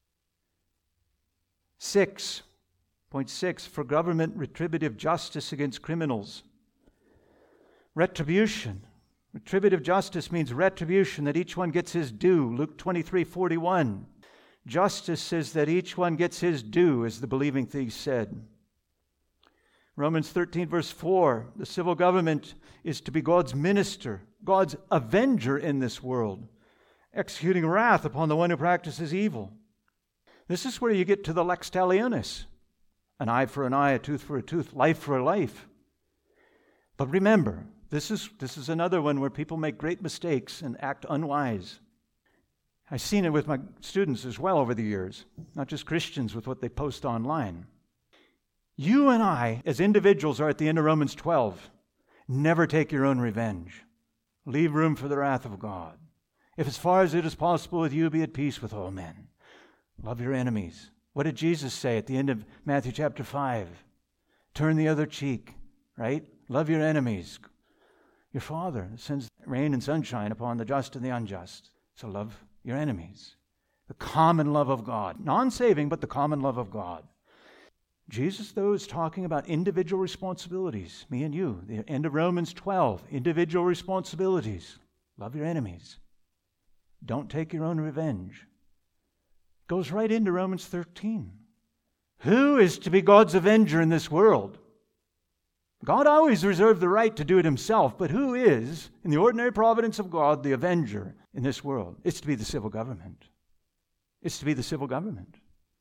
6.6, for government retributive justice against criminals. Retribution. Retributive justice means retribution, that each one gets his due. Luke 23:41. Justice says that each one gets his due, as the believing thief said. Romans 13 verse 4, the civil government is to be God's minister, God's avenger in this world, executing wrath upon the one who practices evil. This is where you get to the lex talionis, an eye for an eye, a tooth for a tooth, life for a life. But remember, this is another one where people make great mistakes and act unwise. I've seen it with my students as well over the years, not just Christians with what they post online. You and I, as individuals, are at the end of Romans 12. Never take your own revenge. Leave room for the wrath of God. If as far as it is possible with you, be at peace with all men. Love your enemies. What did Jesus say at the end of Matthew chapter 5? Turn the other cheek, right? Love your enemies. Your Father sends rain and sunshine upon the just and the unjust. So love your enemies. The common love of God. Non-saving, but the common love of God. Jesus, though, is talking about individual responsibilities. Me and you. The end of Romans 12. Individual responsibilities. Love your enemies. Don't take your own revenge. Goes right into Romans 13. Who is to be God's avenger in this world? God always reserved the right to do it himself, but who is, in the ordinary providence of God, the avenger in this world? It's to be the civil government. It's to be the civil government.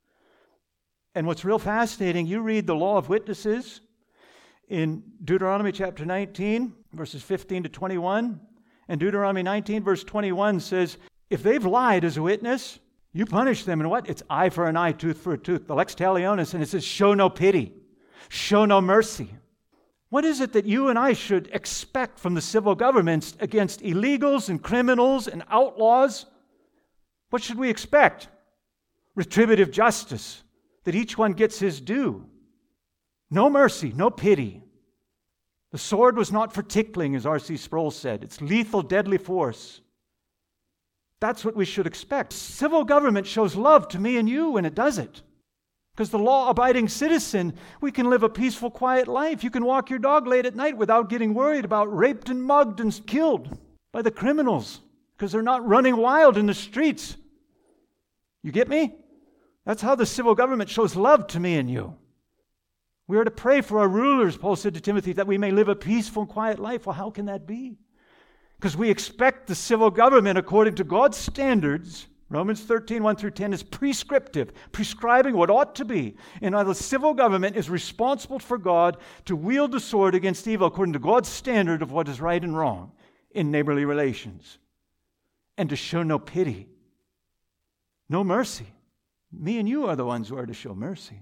And what's real fascinating, you read the law of witnesses in Deuteronomy chapter 19, verses 15 to 21, and Deuteronomy 19, verse 21 says, if they've lied as a witness, you punish them in what? It's eye for an eye, tooth for a tooth. The lex talionis, and it says, show no pity, show no mercy. What is it that you and I should expect from the civil governments against illegals and criminals and outlaws? What should we expect? Retributive justice, that each one gets his due. No mercy, no pity. The sword was not for tickling, as R.C. Sproul said. It's lethal, deadly force. That's what we should expect. Civil government shows love to me and you when it does it. Because the law-abiding citizen, we can live a peaceful, quiet life. You can walk your dog late at night without getting worried about raped and mugged and killed by the criminals because they're not running wild in the streets. You get me? That's how the civil government shows love to me and you. We are to pray for our rulers, Paul said to Timothy, that we may live a peaceful and quiet life. Well, how can that be? Because we expect the civil government, according to God's standards, Romans 13, 1 through 10 is prescriptive, prescribing what ought to be. And the civil government is responsible for God to wield the sword against evil according to God's standard of what is right and wrong in neighborly relations. And to show no pity, no mercy. Me and you are the ones who are to show mercy.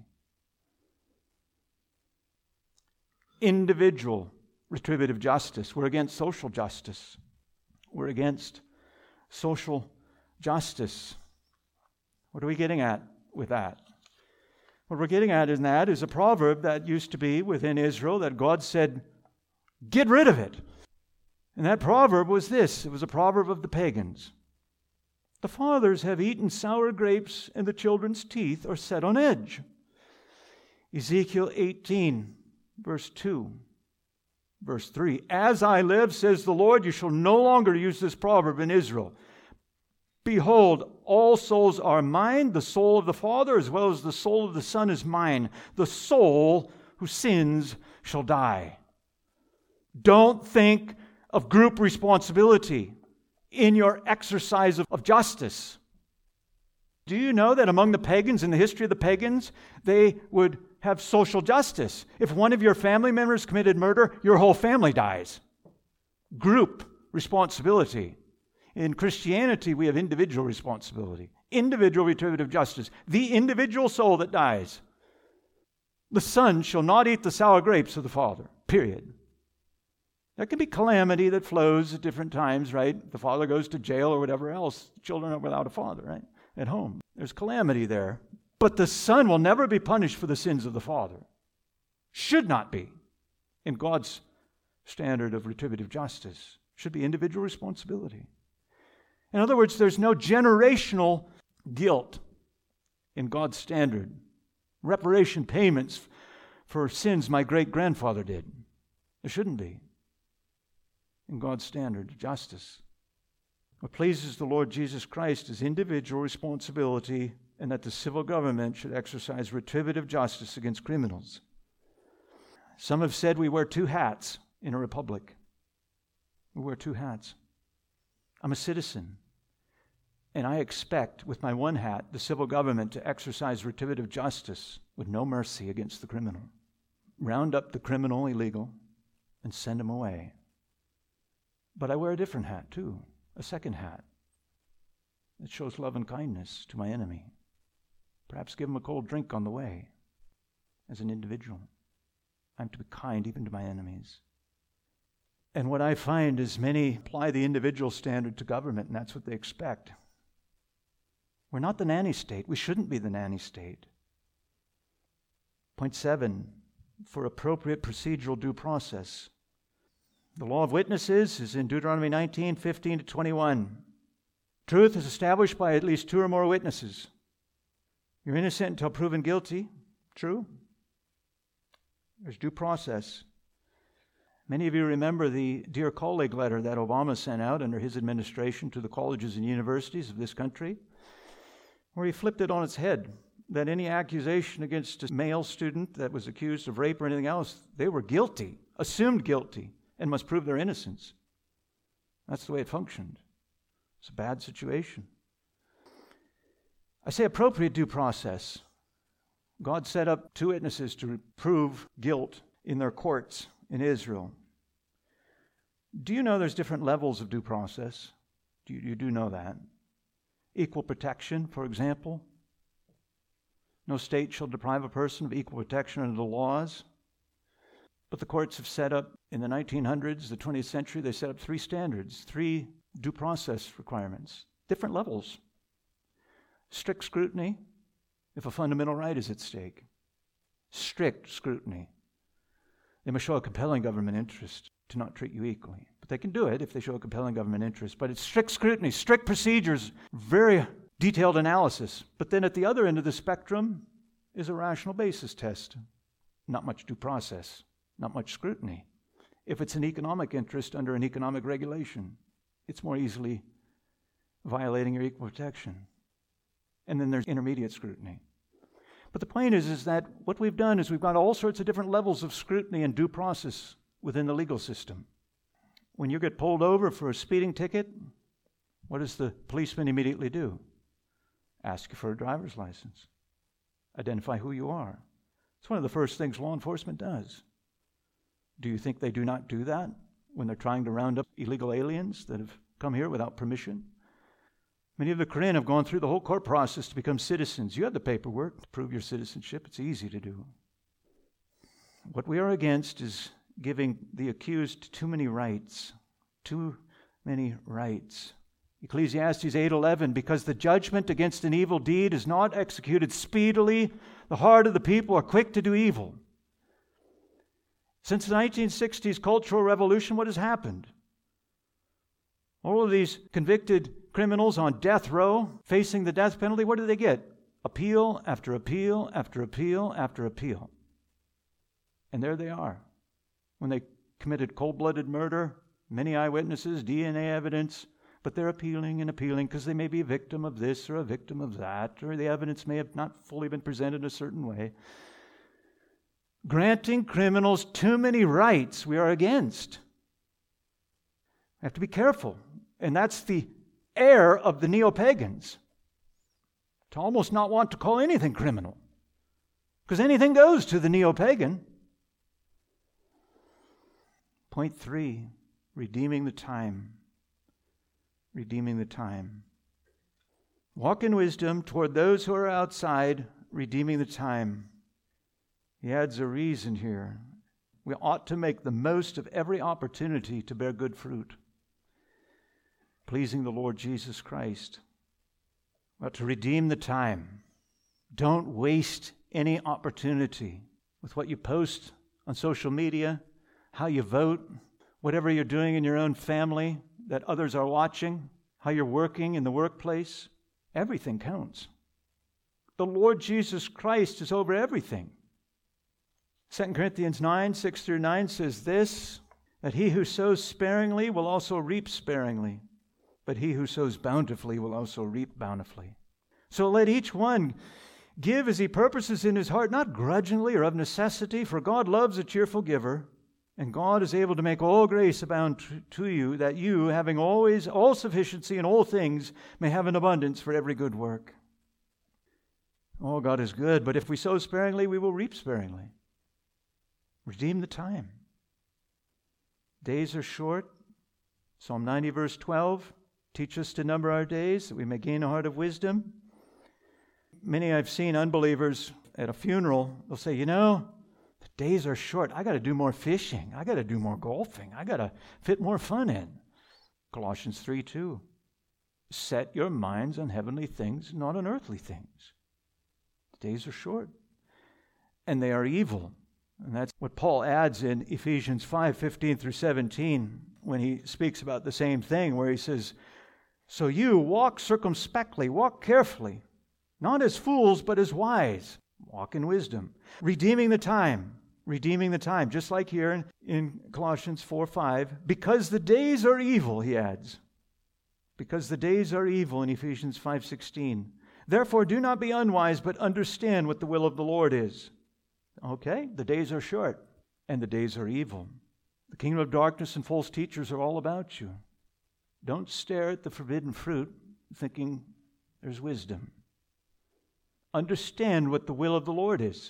Individual retributive justice. We're against social justice. We're against social justice. What are we getting at with that? What we're getting at in that is a proverb that used to be within Israel that God said, get rid of it. And that proverb was this. It was a proverb of the pagans. The fathers have eaten sour grapes and the children's teeth are set on edge. Ezekiel 18, verse 2. Verse 3, as I live, says the Lord, you shall no longer use this proverb in Israel. Behold, all souls are mine. The soul of the Father as well as the soul of the Son is mine. The soul who sins shall die. Don't think of group responsibility. in your exercise of justice. Do you know that among the pagans, in the history of the pagans, they would have social justice? If one of your family members committed murder, your whole family dies. Group responsibility. In Christianity, we have individual responsibility. Individual retributive justice. The individual soul that dies. The son shall not eat the sour grapes of the father. Period. There can be calamity that flows at different times, right? The father goes to jail or whatever else. Children are without a father, right? At home. There's calamity there. But the son will never be punished for the sins of the father. Should not be. In God's standard of retributive justice. Should be individual responsibility. In other words, there's no generational guilt in God's standard. Reparation payments for sins my great-grandfather did. There shouldn't be. In God's standard of justice. What pleases the Lord Jesus Christ is individual responsibility, and that the civil government should exercise retributive justice against criminals. Some have said we wear two hats in a republic. We wear two hats. I'm a citizen, and I expect with my one hat the civil government to exercise retributive justice with no mercy against the criminal. Round up the criminal illegal and send him away. But I wear a different hat too, a second hat that shows love and kindness to my enemy. Perhaps give him a cold drink on the way as an individual. I'm to be kind even to my enemies. And what I find is many apply the individual standard to government, and that's what they expect. We're not the nanny state. We shouldn't be the nanny state. Point 7, for appropriate procedural due process. The law of witnesses is in Deuteronomy 19, 15 to 21. Truth is established by at least 2 or more witnesses. You're innocent until proven guilty. True. There's due process. Many of you remember the Dear Colleague letter that Obama sent out under his administration to the colleges and universities of this country, where he flipped it on its head, that any accusation against a male student that was accused of rape or anything else, they were guilty, assumed guilty, and must prove their innocence. That's the way it functioned. It's a bad situation. I say appropriate due process. God set up 2 witnesses to prove guilt in their courts in Israel. Do you know there's different levels of due process? You do know that. Equal protection, for example. No state shall deprive a person of equal protection under the laws. But the courts have set up, in the 1900s, the 20th century, they set up 3 standards, 3 due process requirements, different levels. Strict scrutiny, if a fundamental right is at stake. Strict scrutiny. They must show a compelling government interest to not treat you equally. But they can do it if they show a compelling government interest. But it's strict scrutiny, strict procedures, very detailed analysis. But then at the other end of the spectrum is a rational basis test. Not much due process. Not much scrutiny. If it's an economic interest under an economic regulation, it's more easily violating your equal protection. And then there's intermediate scrutiny. But the point is that what we've done is we've got all sorts of different levels of scrutiny and due process within the legal system. When you get pulled over for a speeding ticket, what does the policeman immediately do? Ask you for a driver's license. Identify who you are. It's one of the first things law enforcement does. Do you think they do not do that when they're trying to round up illegal aliens that have come here without permission? Many of the Korean have gone through the whole court process to become citizens. You have the paperwork to prove your citizenship. It's easy to do. What we are against is giving the accused too many rights. Too many rights. Ecclesiastes 8:11, because the judgment against an evil deed is not executed speedily, the heart of the people are quick to do evil. Since the 1960s cultural revolution, what has happened? All of these convicted criminals on death row facing the death penalty, what do they get? Appeal after appeal after appeal after appeal. And there they are. When they committed cold-blooded murder, many eyewitnesses, DNA evidence, but they're appealing and appealing because they may be a victim of this or a victim of that, or the evidence may have not fully been presented a certain way. Granting criminals too many rights we are against. We have to be careful. And that's the error of the neo-pagans, to almost not want to call anything criminal, because anything goes to the neo-pagan. Point 3, redeeming the time. Redeeming the time. Walk in wisdom toward those who are outside, redeeming the time. He adds a reason here. We ought to make the most of every opportunity to bear good fruit, pleasing the Lord Jesus Christ. But to redeem the time. Don't waste any opportunity with what you post on social media, how you vote, whatever you're doing in your own family that others are watching, how you're working in the workplace. Everything counts. The Lord Jesus Christ is over everything. 2 Corinthians 9, 6 through 9 says this, that he who sows sparingly will also reap sparingly, but he who sows bountifully will also reap bountifully. So let each one give as he purposes in his heart, not grudgingly or of necessity, for God loves a cheerful giver, and God is able to make all grace abound to you, that you, having always all sufficiency in all things, may have an abundance for every good work. Oh, God is good, but if we sow sparingly, we will reap sparingly. Redeem the time. Days are short. Psalm 90, verse 12, teach us to number our days, that we may gain a heart of wisdom. Many I've seen unbelievers at a funeral, they'll say, the days are short. I got to do more fishing. I got to do more golfing. I got to fit more fun in. Colossians 3:2. Set your minds on heavenly things, not on earthly things. The days are short, and they are evil. And that's what Paul adds in Ephesians 5:15 through 17, when he speaks about the same thing, where he says, so you walk circumspectly, walk carefully, not as fools, but as wise. Walk in wisdom, redeeming the time, just like here in Colossians 4:5, because the days are evil, he adds. Because the days are evil in Ephesians 5:16. Therefore do not be unwise, but understand what the will of the Lord is. Okay, the days are short, and the days are evil. The kingdom of darkness and false teachers are all about you. Don't stare at the forbidden fruit thinking there's wisdom. Understand what the will of the Lord is.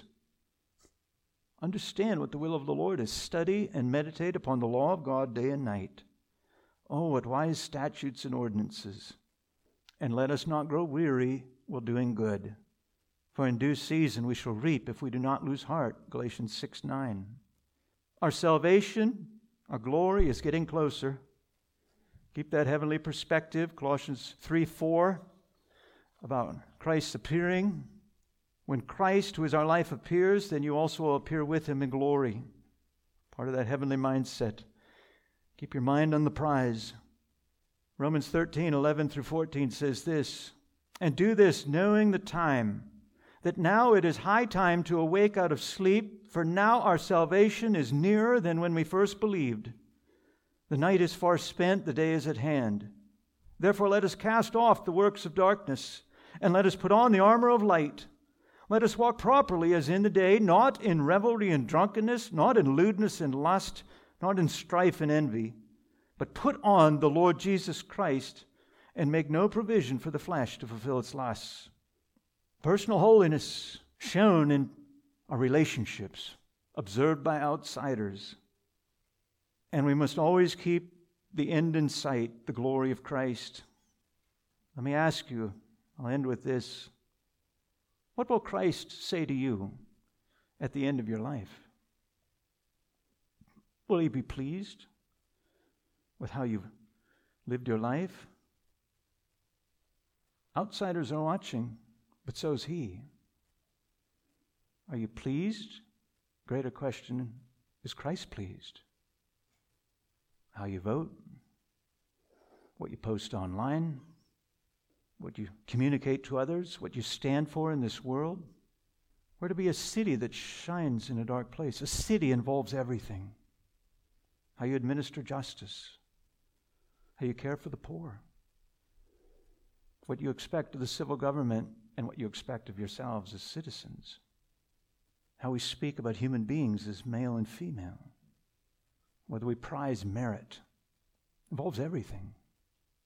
Understand what the will of the Lord is. Study and meditate upon the law of God day and night. Oh, what wise statutes and ordinances. And let us not grow weary while doing good. For in due season we shall reap if we do not lose heart. Galatians 6:9. Our salvation, our glory is getting closer. Keep that heavenly perspective. Colossians 3:4 about Christ's appearing. When Christ, who is our life, appears, then you also will appear with him in glory. Part of that heavenly mindset. Keep your mind on the prize. Romans 13:11 through 14 says this, and do this knowing the time, that now it is high time to awake out of sleep, for now our salvation is nearer than when we first believed. The night is far spent, the day is at hand. Therefore let us cast off the works of darkness, and let us put on the armor of light. Let us walk properly as in the day, not in revelry and drunkenness, not in lewdness and lust, not in strife and envy, but put on the Lord Jesus Christ, and make no provision for the flesh to fulfill its lusts. Personal holiness shown in our relationships, observed by outsiders. And we must always keep the end in sight, the glory of Christ. Let me ask you, I'll end with this. What will Christ say to you at the end of your life? Will he be pleased with how you've lived your life? Outsiders are watching, but so is he. Are you pleased? Greater question, is Christ pleased? How you vote, what you post online, what you communicate to others, what you stand for in this world. We're to be a city that shines in a dark place. A city involves everything. How you administer justice, how you care for the poor, what you expect of the civil government and what you expect of yourselves as citizens, how we speak about human beings as male and female, whether we prize merit. It involves everything.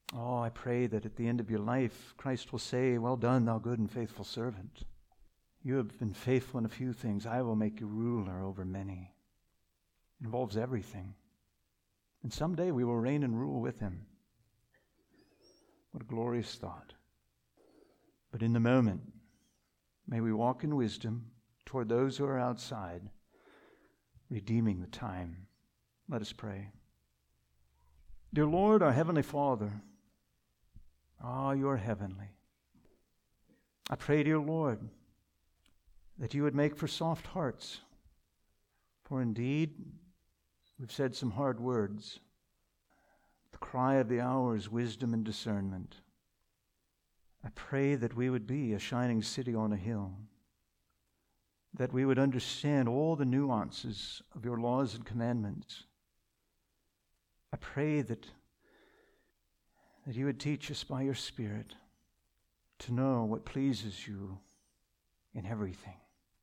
Oh, I pray that at the end of your life, Christ will say, "Well done, thou good and faithful servant. You have been faithful in a few things. I will make you ruler over many." It involves everything. And someday we will reign and rule with him. What a glorious thought. But in the moment, may we walk in wisdom toward those who are outside, redeeming the time. Let us pray. Dear Lord, our Heavenly Father, you are heavenly. I pray, dear Lord, that you would make for soft hearts. For indeed, we've said some hard words. The cry of the hour is wisdom and discernment. I pray that we would be a shining city on a hill, that we would understand all the nuances of your laws and commandments. I pray that you would teach us by your Spirit to know what pleases you in everything.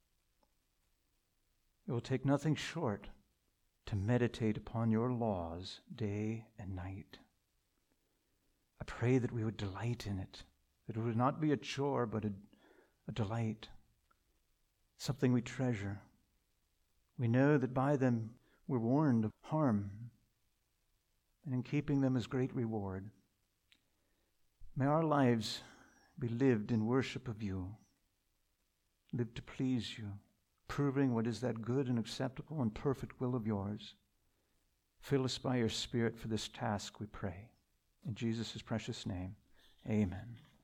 It will take nothing short to meditate upon your laws day and night. I pray that we would delight in it, that it would not be a chore, but a delight, something we treasure. We know that by them we're warned of harm, and in keeping them is great reward. May our lives be lived in worship of you, lived to please you, proving what is that good and acceptable and perfect will of yours. Fill us by your Spirit for this task, we pray. In Jesus' precious name, amen.